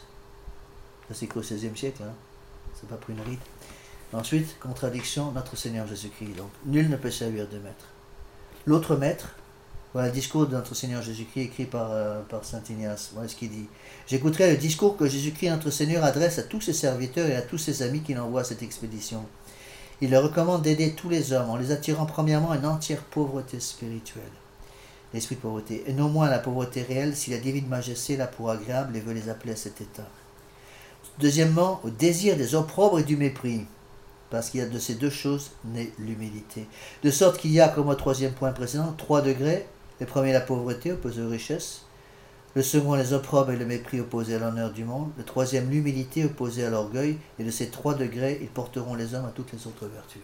Ça c'est qu'au seizième siècle, hein. C'est pas pris une rite. Ensuite, contradiction, notre Seigneur Jésus-Christ. Donc, nul ne peut servir de maître. L'autre maître, voilà le discours de notre Seigneur Jésus-Christ écrit par, euh, par Saint Ignace. Voilà ce qu'il dit. J'écouterai le discours que Jésus-Christ, notre Seigneur, adresse à tous ses serviteurs et à tous ses amis qu'il envoie à cette expédition. Il leur recommande d'aider tous les hommes en les attirant premièrement à une entière pauvreté spirituelle, l'esprit de pauvreté, et non moins à la pauvreté réelle si la divine majesté l'a pour agréable et veut les appeler à cet état. Deuxièmement, au désir des opprobres et du mépris, parce qu'il y a de ces deux choses naît l'humilité. De sorte qu'il y a, comme au troisième point précédent, trois degrés. Le premier, la pauvreté opposée aux richesses. Le second, les opprobres et le mépris opposés à l'honneur du monde. Le troisième, l'humilité opposée à l'orgueil. Et de ces trois degrés, ils porteront les hommes à toutes les autres vertus.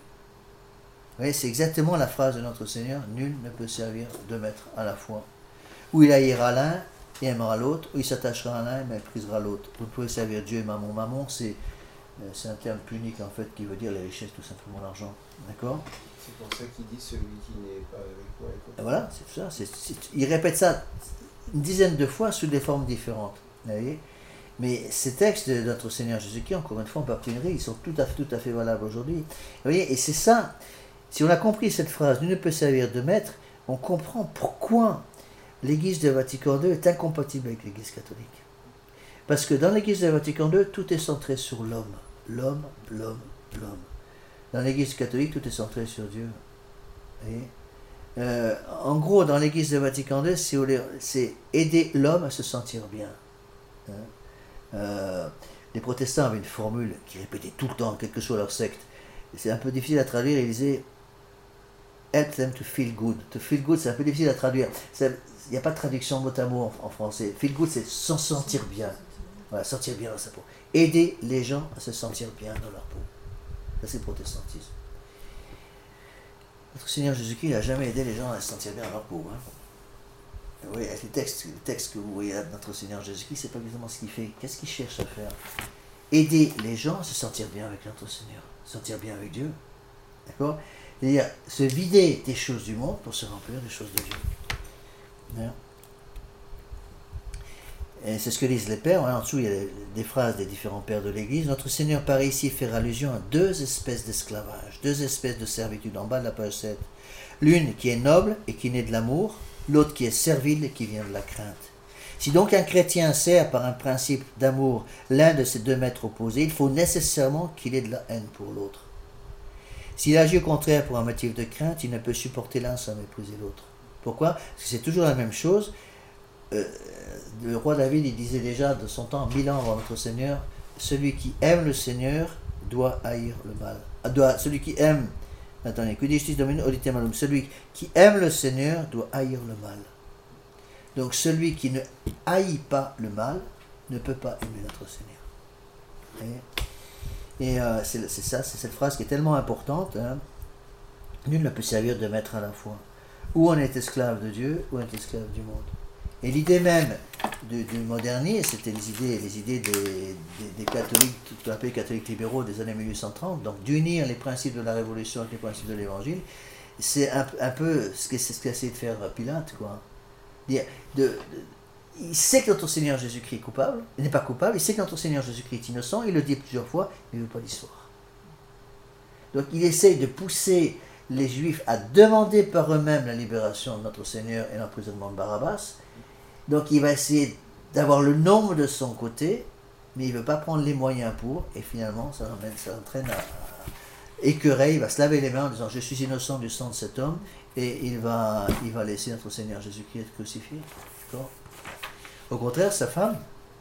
Vous voyez, c'est exactement la phrase de notre Seigneur. Nul ne peut servir deux maîtres à la fois. Ou il haïra l'un et aimera l'autre, ou il s'attachera à l'un et méprisera l'autre. Vous pouvez servir Dieu et mammon. Mammon, c'est... C'est un terme punique en fait qui veut dire les richesses, tout simplement l'argent. D'accord ? C'est pour ça qu'il dit celui qui n'est pas avec toi. Et voilà, c'est ça. C'est, c'est, il répète ça une dizaine de fois sous des formes différentes. Vous voyez ? Mais ces textes de notre Seigneur Jésus-Christ, encore une fois, en papinerie, ils sont tout à fait, tout à fait valables aujourd'hui. Vous voyez ? Et c'est ça. Si on a compris cette phrase, nul ne peut servir de maître, on comprend pourquoi l'Église de Vatican deux est incompatible avec l'Église catholique. Parce que dans l'Église de Vatican deux, tout est centré sur l'homme. L'homme, l'homme, l'homme. Dans l'Église catholique, tout est centré sur Dieu. Et, euh, en gros, dans l'Église de Vatican deux, c'est aider l'homme à se sentir bien. Hein? Euh, les protestants avaient une formule qui répétait tout le temps, quelle que soit leur secte. C'est un peu difficile à traduire. Ils disaient help them to feel good. To feel good, c'est un peu difficile à traduire. Il n'y a pas de traduction mot à mot en, en français. Feel good, c'est s'en sentir bien. Voilà, sentir bien dans sa peau. Aider les gens à se sentir bien dans leur peau. Ça, c'est le protestantisme. Notre Seigneur Jésus-Christ n'a jamais aidé les gens à se sentir bien dans leur peau. Hein. Oui, avec les textes, les textes que vous voyez là de notre Seigneur Jésus-Christ, c'est pas exactement ce qu'il fait. Qu'est-ce qu'il cherche à faire? Aider les gens à se sentir bien avec notre Seigneur, se sentir bien avec Dieu. D'accord? C'est-à-dire se vider des choses du monde pour se remplir des choses de Dieu. Hein? Et c'est ce que disent les pères. Hein. En dessous, il y a des phrases des différents pères de l'Église. Notre Seigneur paraît ici faire allusion à deux espèces d'esclavage, deux espèces de servitude, en bas de la page sept. L'une qui est noble et qui naît de l'amour, l'autre qui est servile et qui vient de la crainte. Si donc un chrétien sert par un principe d'amour l'un de ces deux maîtres opposés, il faut nécessairement qu'il ait de la haine pour l'autre. S'il agit au contraire pour un motif de crainte, il ne peut supporter l'un sans mépriser l'autre. Pourquoi? Parce que c'est toujours la même chose. Euh, le roi David, il disait déjà de son temps, mille ans avant notre Seigneur, celui qui aime le Seigneur doit haïr le mal. Doit, celui qui aime, attendez, que dis-je, celui qui aime le Seigneur doit haïr le mal. Donc celui qui ne haït pas le mal ne peut pas aimer notre Seigneur. Et, et euh, c'est ça, c'est cette phrase qui est tellement importante. Hein. Nul ne peut servir de maître à la fois. Ou on est esclave de Dieu, ou on est esclave du monde. Et l'idée même du, du modernisme, c'était les idées, les idées des, des, des catholiques, tout qu'on appelle catholiques libéraux des années mille huit cent trente, donc d'unir les principes de la Révolution avec les principes de l'Évangile. C'est un, un peu ce qu'a ce qu'a essayé de faire Pilate, quoi. De, de, de, il sait que notre Seigneur Jésus-Christ est coupable, il n'est pas coupable, il sait que notre Seigneur Jésus-Christ est innocent, il le dit plusieurs fois, mais il ne veut pas l'histoire. Donc il essaye de pousser les Juifs à demander par eux-mêmes la libération de notre Seigneur et l'emprisonnement de Barabbas. Donc il va essayer d'avoir le nombre de son côté, mais il ne veut pas prendre les moyens pour, et finalement ça, emmène, ça entraîne à, à écœurer, il va se laver les mains en disant je suis innocent du sang de cet homme, et il va, il va laisser notre Seigneur Jésus-Christ être crucifié. Au contraire, sa femme,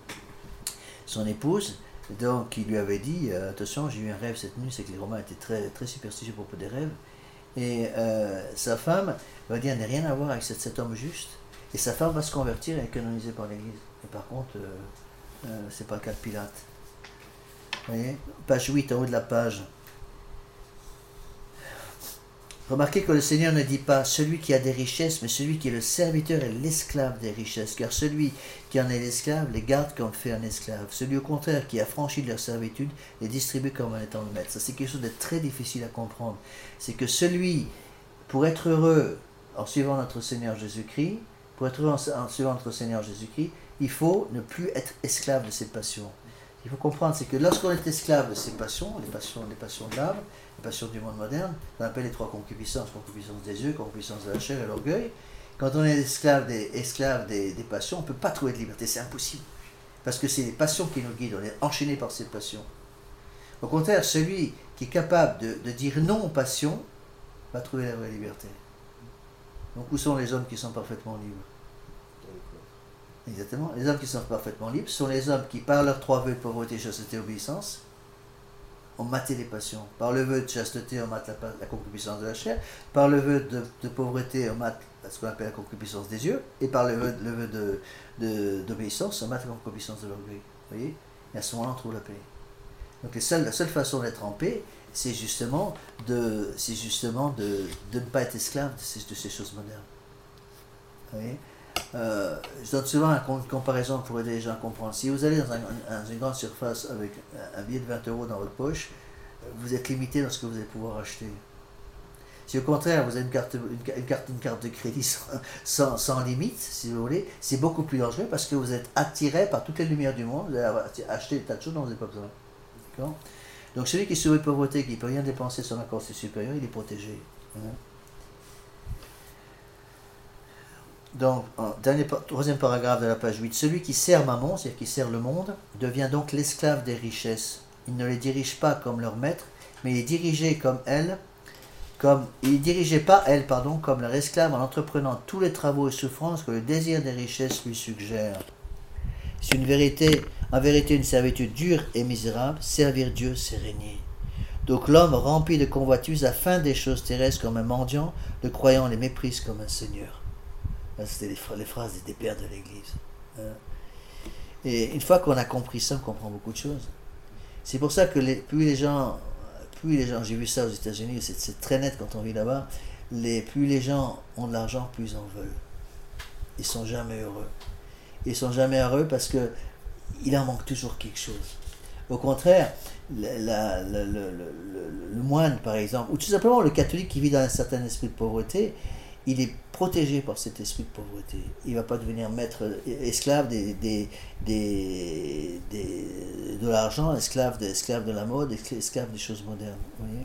son épouse, donc il lui avait dit euh, attention, j'ai eu un rêve cette nuit, c'est que les Romains étaient très, très superstitieux à propos des rêves, et euh, sa femme va dire n'a rien à voir avec cet, cet homme juste. Et sa femme va se convertir et être canonisée par l'Église. Et par contre, euh, euh, c'est pas le cas de Pilate. Vous voyez, page huit, en haut de la page. Remarquez que le Seigneur ne dit pas celui qui a des richesses, mais celui qui est le serviteur et l'esclave des richesses. Car celui qui en est l'esclave les garde comme fait un esclave. Celui au contraire qui a franchi de leur servitude les distribue comme en étant le maître. Ça, c'est quelque chose de très difficile à comprendre. C'est que celui, pour être heureux en suivant notre Seigneur Jésus-Christ, pour être heureux en suivant notre Seigneur Jésus-Christ, il faut ne plus être esclave de ses passions. Il faut comprendre, c'est que lorsqu'on est esclave de ses passions, les passions, les passions de l'âme, les passions du monde moderne, on appelle les trois concupiscences, concupiscence des yeux, concupiscence de la chair et l'orgueil. Quand on est esclave des, esclave des, des passions, on ne peut pas trouver de liberté, c'est impossible. Parce que c'est les passions qui nous guident, on est enchaîné par ces passions. Au contraire, celui qui est capable de, de dire non aux passions, va trouver la vraie liberté. Donc où sont les hommes qui sont parfaitement libres? Exactement. Les hommes qui sont parfaitement libres sont les hommes qui, par leurs trois vœux de pauvreté, chasteté et obéissance, ont maté les passions. Par le vœu de chasteté, on mate la, la concupiscence de la chair. Par le vœu de, de pauvreté, on mate ce qu'on appelle la concupiscence des yeux. Et par le vœu, le vœu de, de, d'obéissance, on mate la concupiscence de l'orgueil. Vous voyez? Et à ce moment-là, on trouve la paix. Donc les seules, la seule façon d'être en paix, c'est justement de, c'est justement de, de ne pas être esclave de ces, de ces choses modernes. Vous voyez? Euh, je donne souvent une comparaison pour aider les gens à comprendre. Si vous allez dans, un, dans une grande surface avec un billet de vingt euros dans votre poche, vous êtes limité dans ce que vous allez pouvoir acheter. Si au contraire vous avez une carte, une, une carte, une carte de crédit sans, sans, sans limite, si vous voulez, c'est beaucoup plus dangereux parce que vous êtes attiré par toutes les lumières du monde, vous allez acheter des tas de choses dont vous n'avez pas besoin. D'accord ? Donc celui qui est sur la pauvreté, qui ne peut rien dépenser sur un corset supérieur, il est protégé. Hein? Donc, en dernier, troisième paragraphe de la page huit. Celui qui sert Mammon, c'est-à-dire qui sert le monde, devient donc l'esclave des richesses. Il ne les dirige pas comme leur maître, mais il est dirigé comme elle, comme il est dirigé par elle, pardon, comme leur esclave en entreprenant tous les travaux et souffrances que le désir des richesses lui suggère. C'est une vérité, en vérité une servitude dure et misérable. Servir Dieu, c'est régner. Donc l'homme rempli de convoitise a faim des choses terrestres comme un mendiant, le croyant les méprise comme un seigneur. Là, c'était les, les phrases des pères de l'Église. Et une fois qu'on a compris ça, on comprend beaucoup de choses. C'est pour ça que les, plus les gens, plus les gens, j'ai vu ça aux États-Unis, c'est, c'est très net quand on vit là-bas, les, plus les gens ont de l'argent, plus ils en veulent. Ils sont jamais heureux. Ils sont jamais heureux parce que il en manque toujours quelque chose. Au contraire, la, la, la, le, le, le, le moine, par exemple, ou tout simplement le catholique qui vit dans un certain esprit de pauvreté, il est protégé par cet esprit de pauvreté. Il ne va pas devenir maître, esclave des, des, des, des, de l'argent, esclave de, esclave de la mode, esclave des choses modernes. Vous voyez?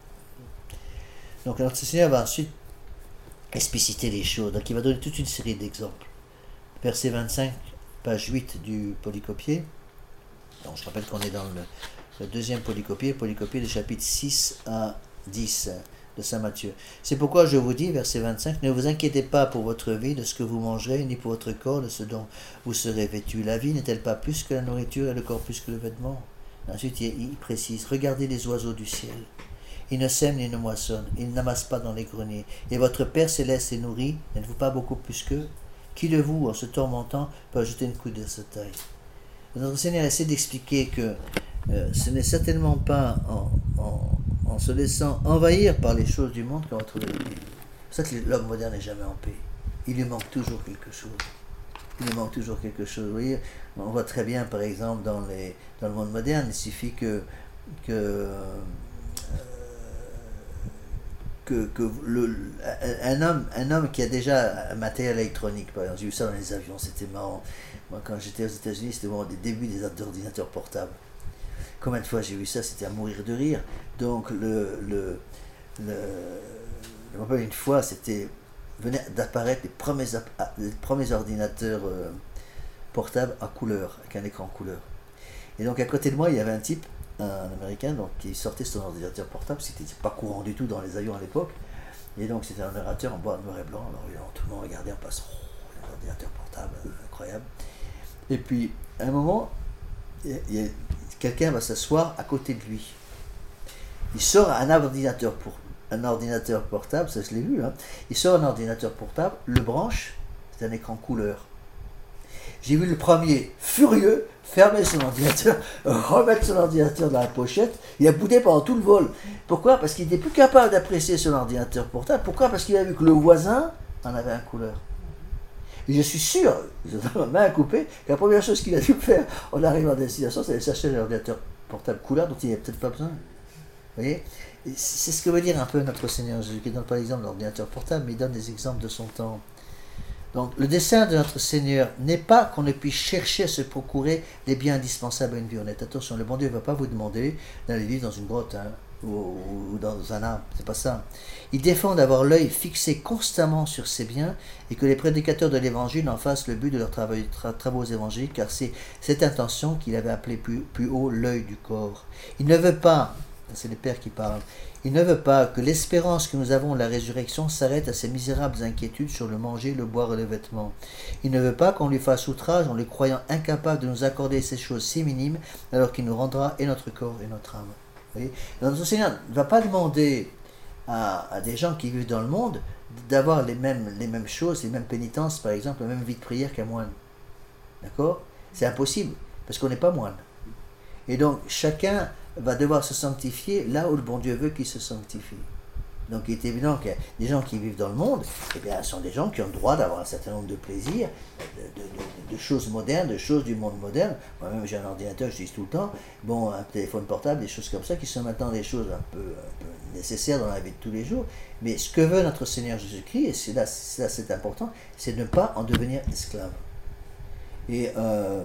Donc notre Seigneur va ensuite expliciter les choses. Donc il va donner toute une série d'exemples. Verset vingt-cinq, page huit du polycopier. Donc je rappelle qu'on est dans le, le deuxième polycopier, polycopier de chapitre six à dix de Saint Matthieu. C'est pourquoi je vous dis, verset vingt-cinq, ne vous inquiétez pas pour votre vie, de ce que vous mangerez, ni pour votre corps, de ce dont vous serez vêtu. La vie n'est-elle pas plus que la nourriture et le corps plus que le vêtement? Ensuite, il, il précise, regardez les oiseaux du ciel. Ils ne sèment ni ne moissonnent, ils n'amassent pas dans les greniers. Et votre Père céleste les nourrit, n'êtes-vous pas beaucoup plus qu'eux? Qui de vous, en se tourmentant, peut ajouter une coude de sa taille? Notre Seigneur essaie d'expliquer que euh, ce n'est certainement pas en, en, en se laissant envahir par les choses du monde qu'on va trouver la paix. C'est pour ça que l'homme moderne n'est jamais en paix. Il lui manque toujours quelque chose. Il lui manque toujours quelque chose. Vous voyez, on voit très bien, par exemple, dans, les, dans le monde moderne, il suffit que, que, euh, que, que le, un, homme, un homme qui a déjà un matériel électronique, par exemple, j'ai vu ça dans les avions, c'était marrant. Moi, quand j'étais aux États-Unis, c'était vraiment des débuts des ordinateurs portables. Combien de fois j'ai vu ça, c'était à mourir de rire. Donc, le, le, le, je me rappelle une fois, c'était, venait d'apparaître les premiers, les premiers ordinateurs euh, portables à couleur, avec un écran couleur. Et donc, à côté de moi, il y avait un type, un Américain, donc, qui sortait son ordinateur portable, c'était pas courant du tout dans les avions à l'époque. Et donc, c'était un ordinateur en bois noir et blanc. Alors, tout le monde regardait en passant, oh, un ordinateur portable, incroyable. Et puis, à un moment, il y a, quelqu'un va s'asseoir à côté de lui. Il sort un ordinateur, pour, un ordinateur portable, ça je l'ai vu, hein. Il sort un ordinateur portable, le branche, c'est un écran couleur. J'ai vu le premier, furieux, fermer son ordinateur, remettre son ordinateur dans la pochette, il a boudé pendant tout le vol. Pourquoi? Parce qu'il n'était plus capable d'apprécier son ordinateur portable. Pourquoi? Parce qu'il a vu que le voisin en avait un couleur. Et je suis sûr, ma main à couper, que la première chose qu'il a dû faire en arrivant à destination, c'est d'aller chercher l'ordinateur portable couleur dont il n'avait peut-être pas besoin. Vous voyez? Et c'est ce que veut dire un peu notre Seigneur Jésus, qui ne donne pas l'exemple de l'ordinateur portable, mais il donne des exemples de son temps. Donc le dessein de notre Seigneur n'est pas qu'on ne puisse chercher à se procurer les biens indispensables à une vie honnête. Attention, le bon Dieu ne va pas vous demander d'aller vivre dans une grotte, hein, ou, ou dans un arbre, c'est pas ça. Il défend d'avoir l'œil fixé constamment sur ces biens et que les prédicateurs de l'évangile en fassent le but de leurs travaux, tra, travaux évangéliques, car c'est cette intention qu'il avait appelée plus, plus haut l'œil du corps. Il ne veut pas, c'est le Père qui parle, il ne veut pas que l'espérance que nous avons de la résurrection s'arrête à ces misérables inquiétudes sur le manger, le boire et le vêtement. Il ne veut pas qu'on lui fasse outrage en le croyant incapable de nous accorder ces choses si minimes, alors qu'il nous rendra et notre corps et notre âme. Vous voyez ? Notre Seigneur ne va pas demander à, à des gens qui vivent dans le monde d'avoir les mêmes, les mêmes choses, les mêmes pénitences, par exemple, la même vie de prière qu'un moine. D'accord ? C'est impossible, parce qu'on n'est pas moine. Et donc, chacun va devoir se sanctifier là où le bon Dieu veut qu'il se sanctifie. Donc il est évident que les gens qui vivent dans le monde, eh bien, sont des gens qui ont le droit d'avoir un certain nombre de plaisirs, de, de, de, de choses modernes, de choses du monde moderne. Moi-même j'ai un ordinateur, je dis tout le temps, bon, un téléphone portable, des choses comme ça, qui sont maintenant des choses un peu, un peu nécessaires dans la vie de tous les jours. Mais ce que veut notre Seigneur Jésus-Christ, et c'est là, c'est là c'est important, c'est de ne pas en devenir esclave. Et euh,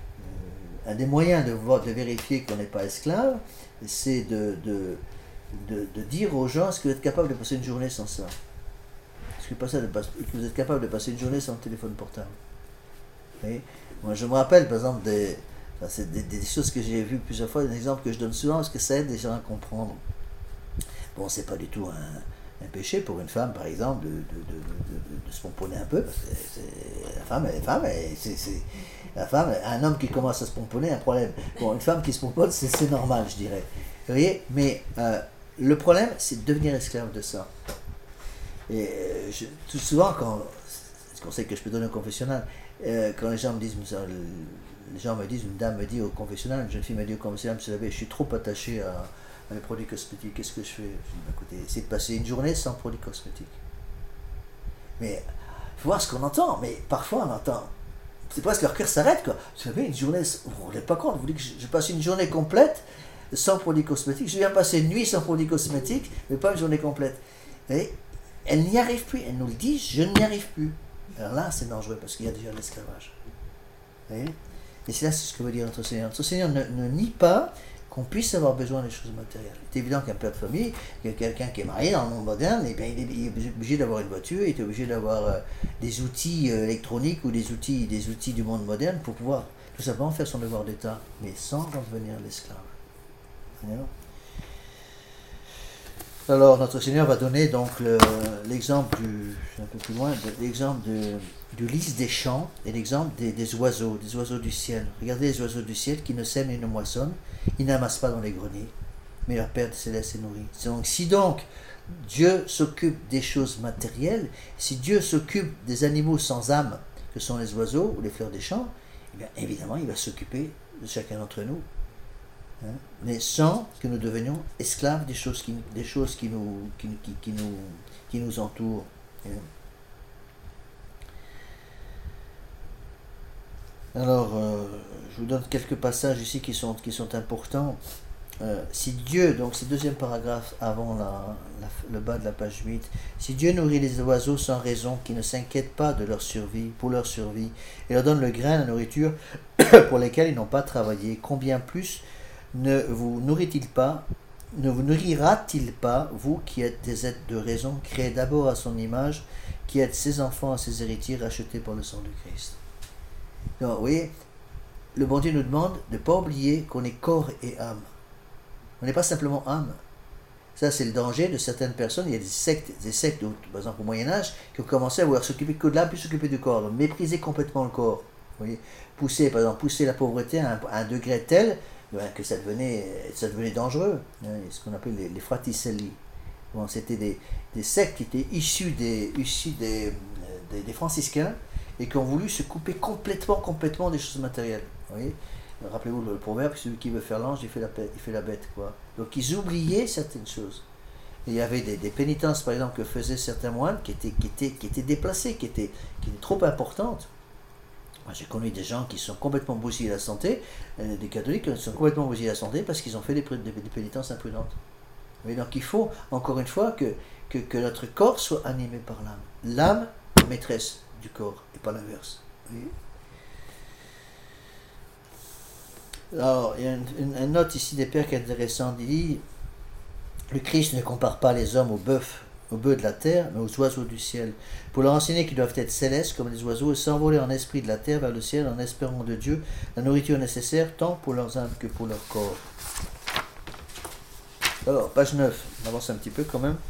un des moyens de, voir, de vérifier qu'on n'est pas esclave, c'est de, de, de, de dire aux gens, est-ce que vous êtes capable de passer une journée sans ça? Est-ce suis passé de, que vous êtes capable de passer une journée sans téléphone portable. Vous voyez? Moi, je me rappelle, par exemple, des, enfin, c'est des, des choses que j'ai vues plusieurs fois, des exemples que je donne souvent, parce que ça aide les gens à comprendre. Bon, c'est pas du tout un, un péché pour une femme, par exemple, de, de, de, de, de se pomponner un peu, parce que c'est, la femme, elle est femme, elle, c'est, c'est, la femme, un homme qui commence à se pomponner, un problème. Bon, une femme qui se pomponne, c'est, c'est normal, je dirais. Vous voyez? Mais euh, le problème, c'est de devenir esclave de ça. Et euh, je, tout souvent, quand, c'est le conseil que je peux donner au confessionnal, euh, quand les gens me disent, les gens me disent, une dame me dit au confessionnal, une jeune fille me dit au confessionnal, vous savez, je suis trop attaché à, à mes produits cosmétiques, qu'est-ce que je fais? Je dis, bah, écoutez, c'est de passer une journée sans produits cosmétiques. Mais il faut voir ce qu'on entend, mais parfois on entend, c'est presque leur cœur s'arrête, quoi. Vous savez, une journée, vous ne vous rendez pas compte, vous voulez que je, je passe une journée complète sans produits cosmétiques, je viens passer une nuit sans produits cosmétiques, mais pas une journée complète. Et elle n'y arrive plus, elle nous le dit, je n'y arrive plus. Alors là, c'est dangereux parce qu'il y a déjà l'esclavage. Vous voyez? Et c'est là c'est ce que veut dire notre Seigneur. Notre Seigneur ne, ne nie pas qu'on puisse avoir besoin des choses matérielles. C'est évident qu'un père de famille, quelqu'un qui est marié dans le monde moderne, eh bien, il, est, il est obligé d'avoir une voiture, il est obligé d'avoir euh, des outils euh, électroniques ou des outils, des outils du monde moderne pour pouvoir tout simplement faire son devoir d'État, mais sans en devenir l'esclave. Alors notre Seigneur va donner donc le, l'exemple du, un peu plus loin, de, l'exemple de, du lys des champs et l'exemple des, des oiseaux, des oiseaux du ciel. Regardez les oiseaux du ciel qui ne sèment et ne moissonnent, ils n'amassent pas dans les greniers, mais leur Père céleste est nourri. Donc si donc Dieu s'occupe des choses matérielles, si Dieu s'occupe des animaux sans âme, que sont les oiseaux ou les fleurs des champs, eh bien évidemment il va s'occuper de chacun d'entre nous. Hein, mais sans que nous devenions esclaves des choses qui, des choses qui, nous, qui, qui, qui, nous, qui nous entourent. Hein. Alors, euh, je vous donne quelques passages ici qui sont, qui sont importants. Euh, si Dieu, donc c'est le deuxième paragraphe avant la, la, le bas de la page huit, si Dieu nourrit les oiseaux sans raison, qui ne s'inquiètent pas de leur survie, pour leur survie, et leur donne le grain, la nourriture pour lesquels ils n'ont pas travaillé, combien plus ne vous nourrit-il pas, ne vous nourrira-t-il pas, vous qui êtes des êtres de raison, créés d'abord à son image, qui êtes ses enfants, à ses héritiers, rachetés par le sang de Christ. Donc, vous voyez, le bon Dieu nous demande de ne pas oublier qu'on est corps et âme. On n'est pas simplement âme. Ça, c'est le danger de certaines personnes. Il y a des sectes, des sectes par exemple au Moyen-Âge, qui ont commencé à vouloir s'occuper que de l'âme, puis s'occuper du corps. Donc, mépriser complètement le corps. Vous voyez, pousser, par exemple, pousser la pauvreté à un, à un degré tel que ça devenait, ça devenait dangereux. Hein, ce qu'on appelle les, les fraticelli. Bon, c'était des, des sectes qui étaient issus des, issus des, des, des franciscains et qui ont voulu se couper complètement, complètement des choses matérielles. Vous voyez, rappelez-vous le proverbe, celui qui veut faire l'ange, il fait la, il fait la bête, quoi. Donc ils oubliaient certaines choses. Et il y avait des, des pénitences, par exemple, que faisaient certains moines qui étaient, qui étaient, qui étaient déplacées, qui étaient, qui étaient trop importantes. Moi, j'ai connu des gens qui sont complètement bousillés à la santé, euh, des catholiques qui sont complètement bousillés à la santé parce qu'ils ont fait des, des, des pénitences imprudentes. Mais donc il faut, encore une fois, que, que, que notre corps soit animé par l'âme. L'âme est maîtresse du corps, et pas l'inverse. Oui. Alors, il y a une, une, une note ici des pères qui est intéressante. Il dit, le Christ ne compare pas les hommes aux bœufs, aux bœufs de la terre, mais aux oiseaux du ciel, pour leur enseigner qu'ils doivent être célestes comme les oiseaux et s'envoler en esprit de la terre vers le ciel en espérant de Dieu la nourriture nécessaire tant pour leurs âmes que pour leur corps. Alors, page neuf, on avance un petit peu quand même.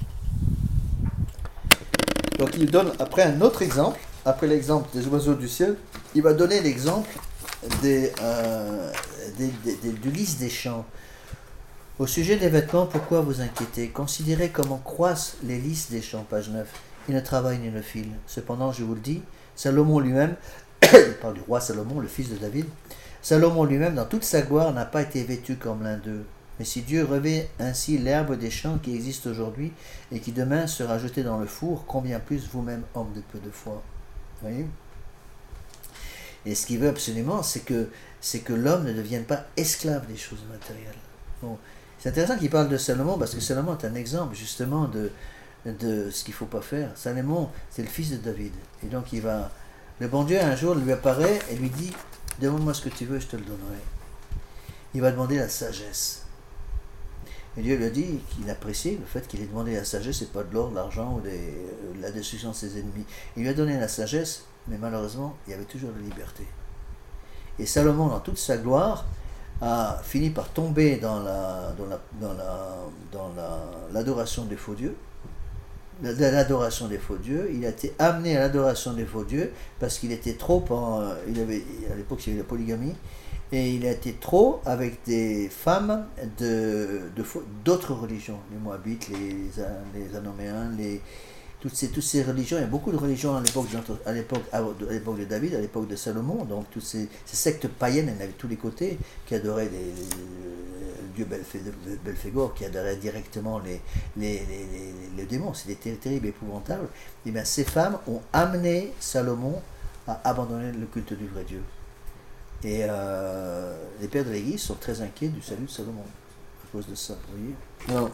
Donc il donne après un autre exemple, après l'exemple des oiseaux du ciel, il va donner l'exemple des, euh, des, des, des, du lys des champs. Au sujet des vêtements, pourquoi vous inquiétez? Considérez comment croissent les lys des champs, page neuf. Ils ne travaillent ni ne filent. Cependant, je vous le dis, Salomon lui-même, il parle du roi Salomon, le fils de David, Salomon lui-même, dans toute sa gloire, n'a pas été vêtu comme l'un d'eux. Mais si Dieu revêt ainsi l'herbe des champs qui existe aujourd'hui et qui demain sera jetée dans le four, combien plus vous-même, homme de peu de foi. Vous voyez? Et ce qu'il veut absolument, c'est que, c'est que l'homme ne devienne pas esclave des choses matérielles. Bon. C'est intéressant qu'il parle de Salomon, parce que Salomon est un exemple justement de, de ce qu'il ne faut pas faire. Salomon, c'est le fils de David. Et donc il va, le bon Dieu un jour lui apparaît et lui dit, demande-moi ce que tu veux, je te le donnerai. Il va demander la sagesse. Et Dieu lui a dit qu'il appréciait le fait qu'il ait demandé la sagesse, et pas de l'or, de l'argent ou des, euh, la destruction de ses ennemis. Il lui a donné la sagesse, mais malheureusement, il y avait toujours la liberté. Et Salomon, dans toute sa gloire, a fini par tomber dans la, dans la, dans la, dans la, l'adoration des faux dieux. L'adoration des faux dieux. Il a été amené à l'adoration des faux dieux parce qu'il était trop en, il avait, à l'époque il y avait la polygamie, et il a été trop avec des femmes de, de d'autres religions, les Moabites, les, les Anoméens, les, toutes ces, toutes ces religions. Il y a beaucoup de religions à l'époque, à l'époque, à l'époque de David, à l'époque de Salomon, donc toutes ces, ces sectes païennes, il y en avait de tous les côtés, qui adoraient les, le dieu Belphégor, qui adorait directement les, les, les, les, les démons. C'était terrible, épouvantable. Et bien ces femmes ont amené Salomon à abandonner le culte du vrai Dieu. Et euh, les pères de l'Église sont très inquiets du salut de Salomon à cause de ça, vous voyez. Alors,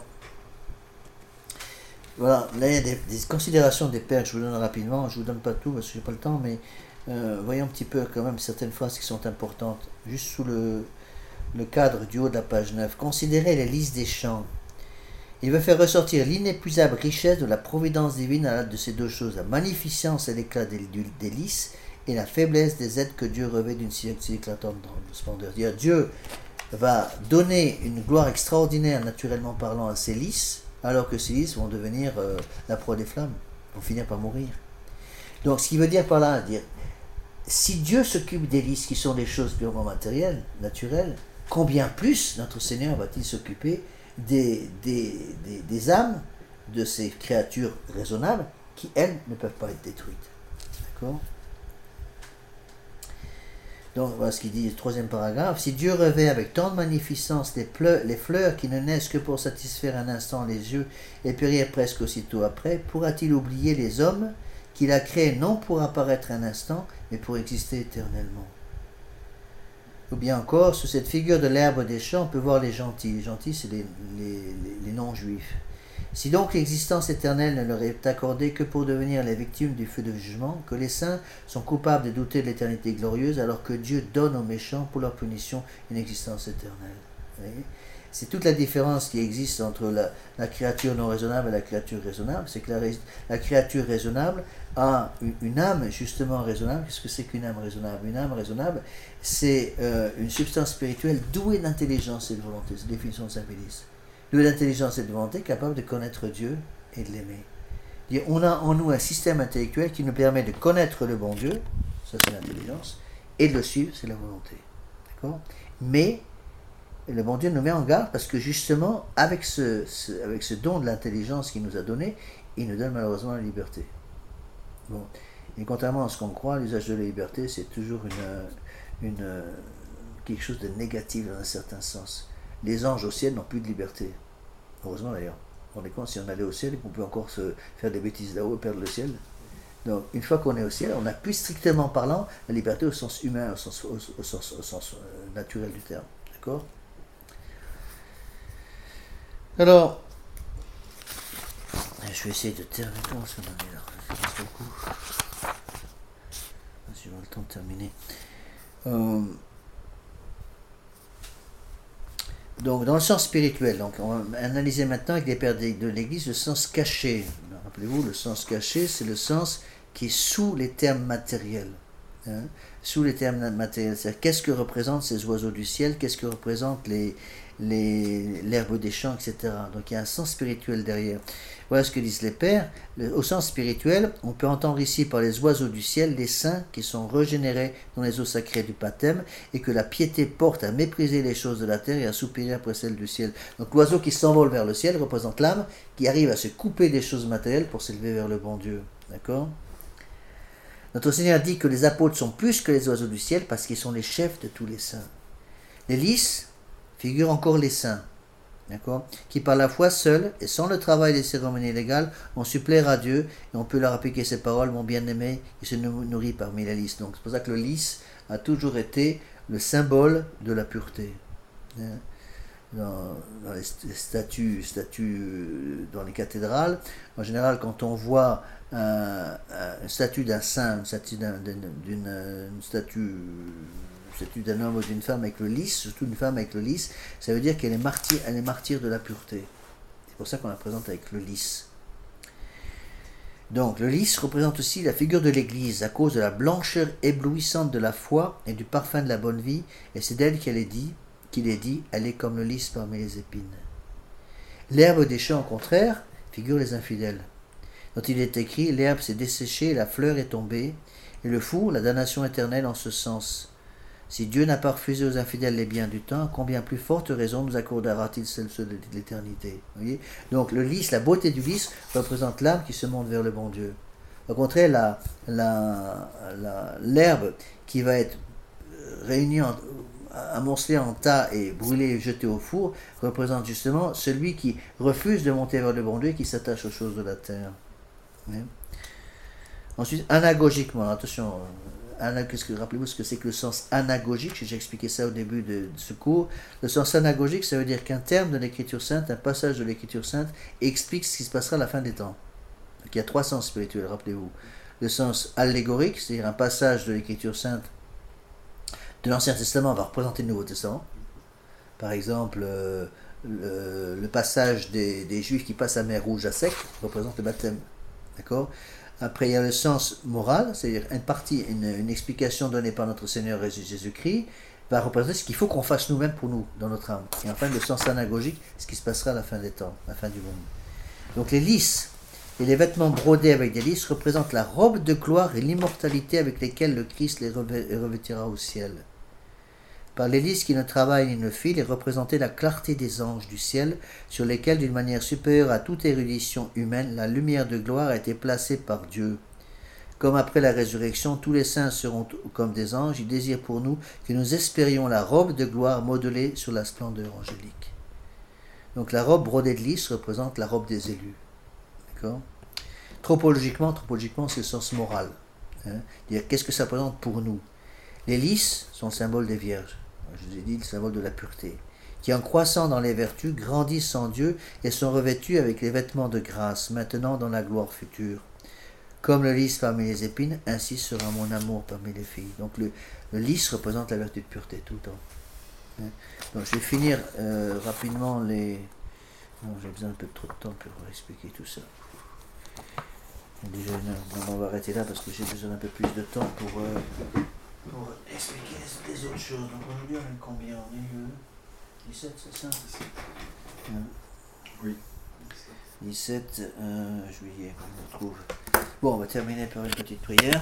voilà, là il y a des, des considérations des pères, je vous donne rapidement, je vous donne pas tout parce que j'ai pas le temps, mais euh, voyons un petit peu quand même certaines phrases qui sont importantes, juste sous le, le cadre du haut de la page neuf. Considérez les lys des champs. Il veut faire ressortir l'inépuisable richesse de la providence divine à l'aide de ces deux choses, la magnificence et l'éclat des, des lys, et la faiblesse des êtres que Dieu revêt d'une si éclatante splendeur. Dieu va donner une gloire extraordinaire, naturellement parlant, à ces lys, alors que ces lys vont devenir euh, la proie des flammes, vont finir par mourir. Donc, ce qui veut dire par là, dire, si Dieu s'occupe des lys, qui sont des choses purement matérielles, naturelles, combien plus notre Seigneur va-t-il s'occuper des, des, des, des âmes de ces créatures raisonnables, qui, elles, ne peuvent pas être détruites. D'accord ? Donc, voilà ce qu'il dit, le troisième paragraphe. Si Dieu revêt avec tant de magnificence les, pleu- les fleurs qui ne naissent que pour satisfaire un instant les yeux et périr presque aussitôt après, pourra-t-il oublier les hommes qu'il a créés non pour apparaître un instant, mais pour exister éternellement? Ou bien encore, sous cette figure de l'herbe des champs, on peut voir les gentils. Les gentils, c'est les, les, les, les non-juifs. Si donc l'existence éternelle ne leur est accordée que pour devenir les victimes du feu de jugement, que les saints sont coupables de douter de l'éternité glorieuse, alors que Dieu donne aux méchants pour leur punition une existence éternelle. C'est toute la différence qui existe entre la, la créature non raisonnable et la créature raisonnable. C'est que la, la créature raisonnable a une, une âme justement raisonnable. Qu'est-ce que c'est qu'une âme raisonnable? Une âme raisonnable, c'est euh, une substance spirituelle douée d'intelligence et de volonté. C'est la définition de Saint-Pédis. De l'intelligence et de volonté, capable de connaître Dieu et de l'aimer. On a en nous un système intellectuel qui nous permet de connaître le bon Dieu, ça c'est l'intelligence, et de le suivre, c'est la volonté. D'accord? Mais le bon Dieu nous met en garde parce que justement, avec ce, ce, avec ce don de l'intelligence qu'il nous a donné, il nous donne malheureusement la liberté. Bon. Et contrairement à ce qu'on croit, l'usage de la liberté, c'est toujours une, une, quelque chose de négatif dans un certain sens. Les anges au ciel n'ont plus de liberté. Heureusement d'ailleurs. On est compte, si on allait au ciel, on peut encore se faire des bêtises là-haut et perdre le ciel. Donc, une fois qu'on est au ciel, on n'a plus strictement parlant la liberté au sens humain, au sens, au, au sens, au sens euh, naturel du terme. D'accord? Alors, je vais essayer de terminer. Comment ça m'en est là? Ça passe beaucoup. J'ai pas le temps de terminer. Euh, Donc, dans le sens spirituel, donc on va analyser maintenant avec les pères de l'Église le sens caché. Rappelez-vous, le sens caché, c'est le sens qui est sous les termes matériels. Hein, sous les termes matériels. C'est-à-dire, qu'est-ce que représentent ces oiseaux du ciel? Qu'est-ce que représentent les, les, l'herbe des champs, et cetera. Donc, il y a un sens spirituel derrière. Voilà ce que disent les pères. Le, au sens spirituel, on peut entendre ici par les oiseaux du ciel les saints qui sont régénérés dans les eaux sacrées du baptême et que la piété porte à mépriser les choses de la terre et à soupirer après celles du ciel. Donc l'oiseau qui s'envole vers le ciel représente l'âme qui arrive à se couper des choses matérielles pour s'élever vers le bon Dieu. D'accord? Notre Seigneur dit que les apôtres sont plus que les oiseaux du ciel parce qu'ils sont les chefs de tous les saints. Les lys figurent encore les saints. D'accord, qui par la foi seule et sans le travail des cérémonies légales ont su plaire à Dieu et on peut leur appliquer ces paroles, mon bien-aimé, qui se nourrit parmi les lys. Donc c'est pour ça que le lys a toujours été le symbole de la pureté. Dans, dans les statues, statues dans les cathédrales, en général quand on voit un, un, une statue d'un saint, une statue, d'un, d'une, d'une, une statue statut d'un homme ou d'une femme avec le lys, surtout une femme avec le lys, ça veut dire qu'elle est martyre, elle est martyre de la pureté. C'est pour ça qu'on la présente avec le lys. Donc, le lys représente aussi la figure de l'Église à cause de la blancheur éblouissante de la foi et du parfum de la bonne vie, et c'est d'elle qu'elle est dit, qu'il est dit, elle est comme le lys parmi les épines. L'herbe des champs, au contraire, figure les infidèles, dont il est écrit, l'herbe s'est desséchée, la fleur est tombée, et le four, la damnation éternelle en ce sens. Si Dieu n'a pas refusé aux infidèles les biens du temps, combien plus forte raison nous accordera-t-il celle de l'éternité? Voyez. Donc le lys, la beauté du lys représente l'âme qui se monte vers le bon Dieu. Au contraire, la, la, la, l'herbe qui va être réunie, en, amoncelée en tas et brûlée et jetée au four, représente justement celui qui refuse de monter vers le bon Dieu et qui s'attache aux choses de la terre. Voyez. Ensuite, anagogiquement, attention, qu'est-ce que, rappelez-vous ce que c'est que le sens anagogique, j'ai expliqué ça au début de, de ce cours. Le sens anagogique, ça veut dire qu'un terme de l'Écriture sainte, un passage de l'Écriture sainte, explique ce qui se passera à la fin des temps. Donc il y a trois sens spirituels, rappelez-vous. Le sens allégorique, c'est-à-dire un passage de l'Écriture sainte de l'Ancien Testament va représenter le Nouveau Testament. Par exemple, euh, le, le passage des, des Juifs qui passent la mer Rouge à sec représente le baptême. D'accord ? Après, il y a le sens moral, c'est-à-dire une partie, une, une explication donnée par notre Seigneur Jésus-Christ va représenter ce qu'il faut qu'on fasse nous-mêmes pour nous, dans notre âme. Et enfin, le sens anagogique, ce qui se passera à la fin des temps, à la fin du monde. Donc les lys et les vêtements brodés avec des lys représentent la robe de gloire et l'immortalité avec lesquelles le Christ les revêtira au ciel. Par les lys qui ne travaillent ni ne filent, est représentée la clarté des anges du ciel, sur lesquels, d'une manière supérieure à toute érudition humaine, la lumière de gloire a été placée par Dieu. Comme après la résurrection, tous les saints seront comme des anges, il désire pour nous que nous espérions la robe de gloire modelée sur la splendeur angélique. Donc la robe brodée de lys représente la robe des élus. D'accord ? Tropologiquement, tropologiquement, c'est le sens moral. Hein ? Dire qu'est-ce que ça représente pour nous ? Les lys sont le symbole des vierges. Je vous ai dit le symbole de la pureté, qui en croissant dans les vertus grandissent en Dieu et sont revêtus avec les vêtements de grâce, maintenant dans la gloire future. Comme le lys parmi les épines, ainsi sera mon amour parmi les filles. Donc le, le lys représente la vertu de pureté tout le temps. Donc je vais finir euh, rapidement les... Bon, j'ai besoin un peu de trop de temps pour expliquer tout ça. Déjà, non, on va arrêter là parce que j'ai besoin d'un peu plus de temps pour... Euh, pour expliquer les, les autres choses. Donc aujourd'hui on est combien? On est le dix-sept, c'est ça? Hein? Oui. dix-sept euh, juillet, on le trouve. Bon, on va terminer par une petite prière.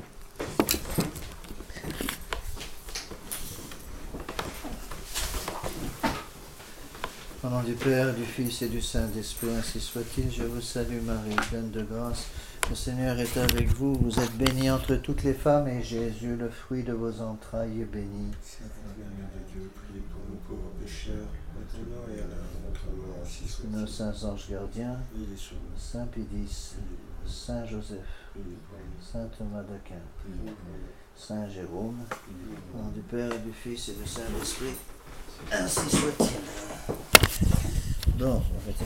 Au nom du Père, du Fils et du Saint-Esprit, ainsi soit-il. Je vous salue Marie, pleine de grâce. Le Seigneur est avec vous, vous êtes bénie entre toutes les femmes, et Jésus, le fruit de vos entrailles, est béni. Sainte Mère de Dieu, priez pour nous pauvres pécheurs, maintenant et à l'heure de notre mort, ainsi soit-il. Nos saints anges gardiens, Priez sur nous. Saint Pédis, Saint Joseph, Priez pour nous. Saint Thomas d'Aquin, Priez pour nous. Saint Jérôme, Priez au pour nom nous. du Père et du Fils et du Saint-Esprit, ainsi soit-il. Donc, on va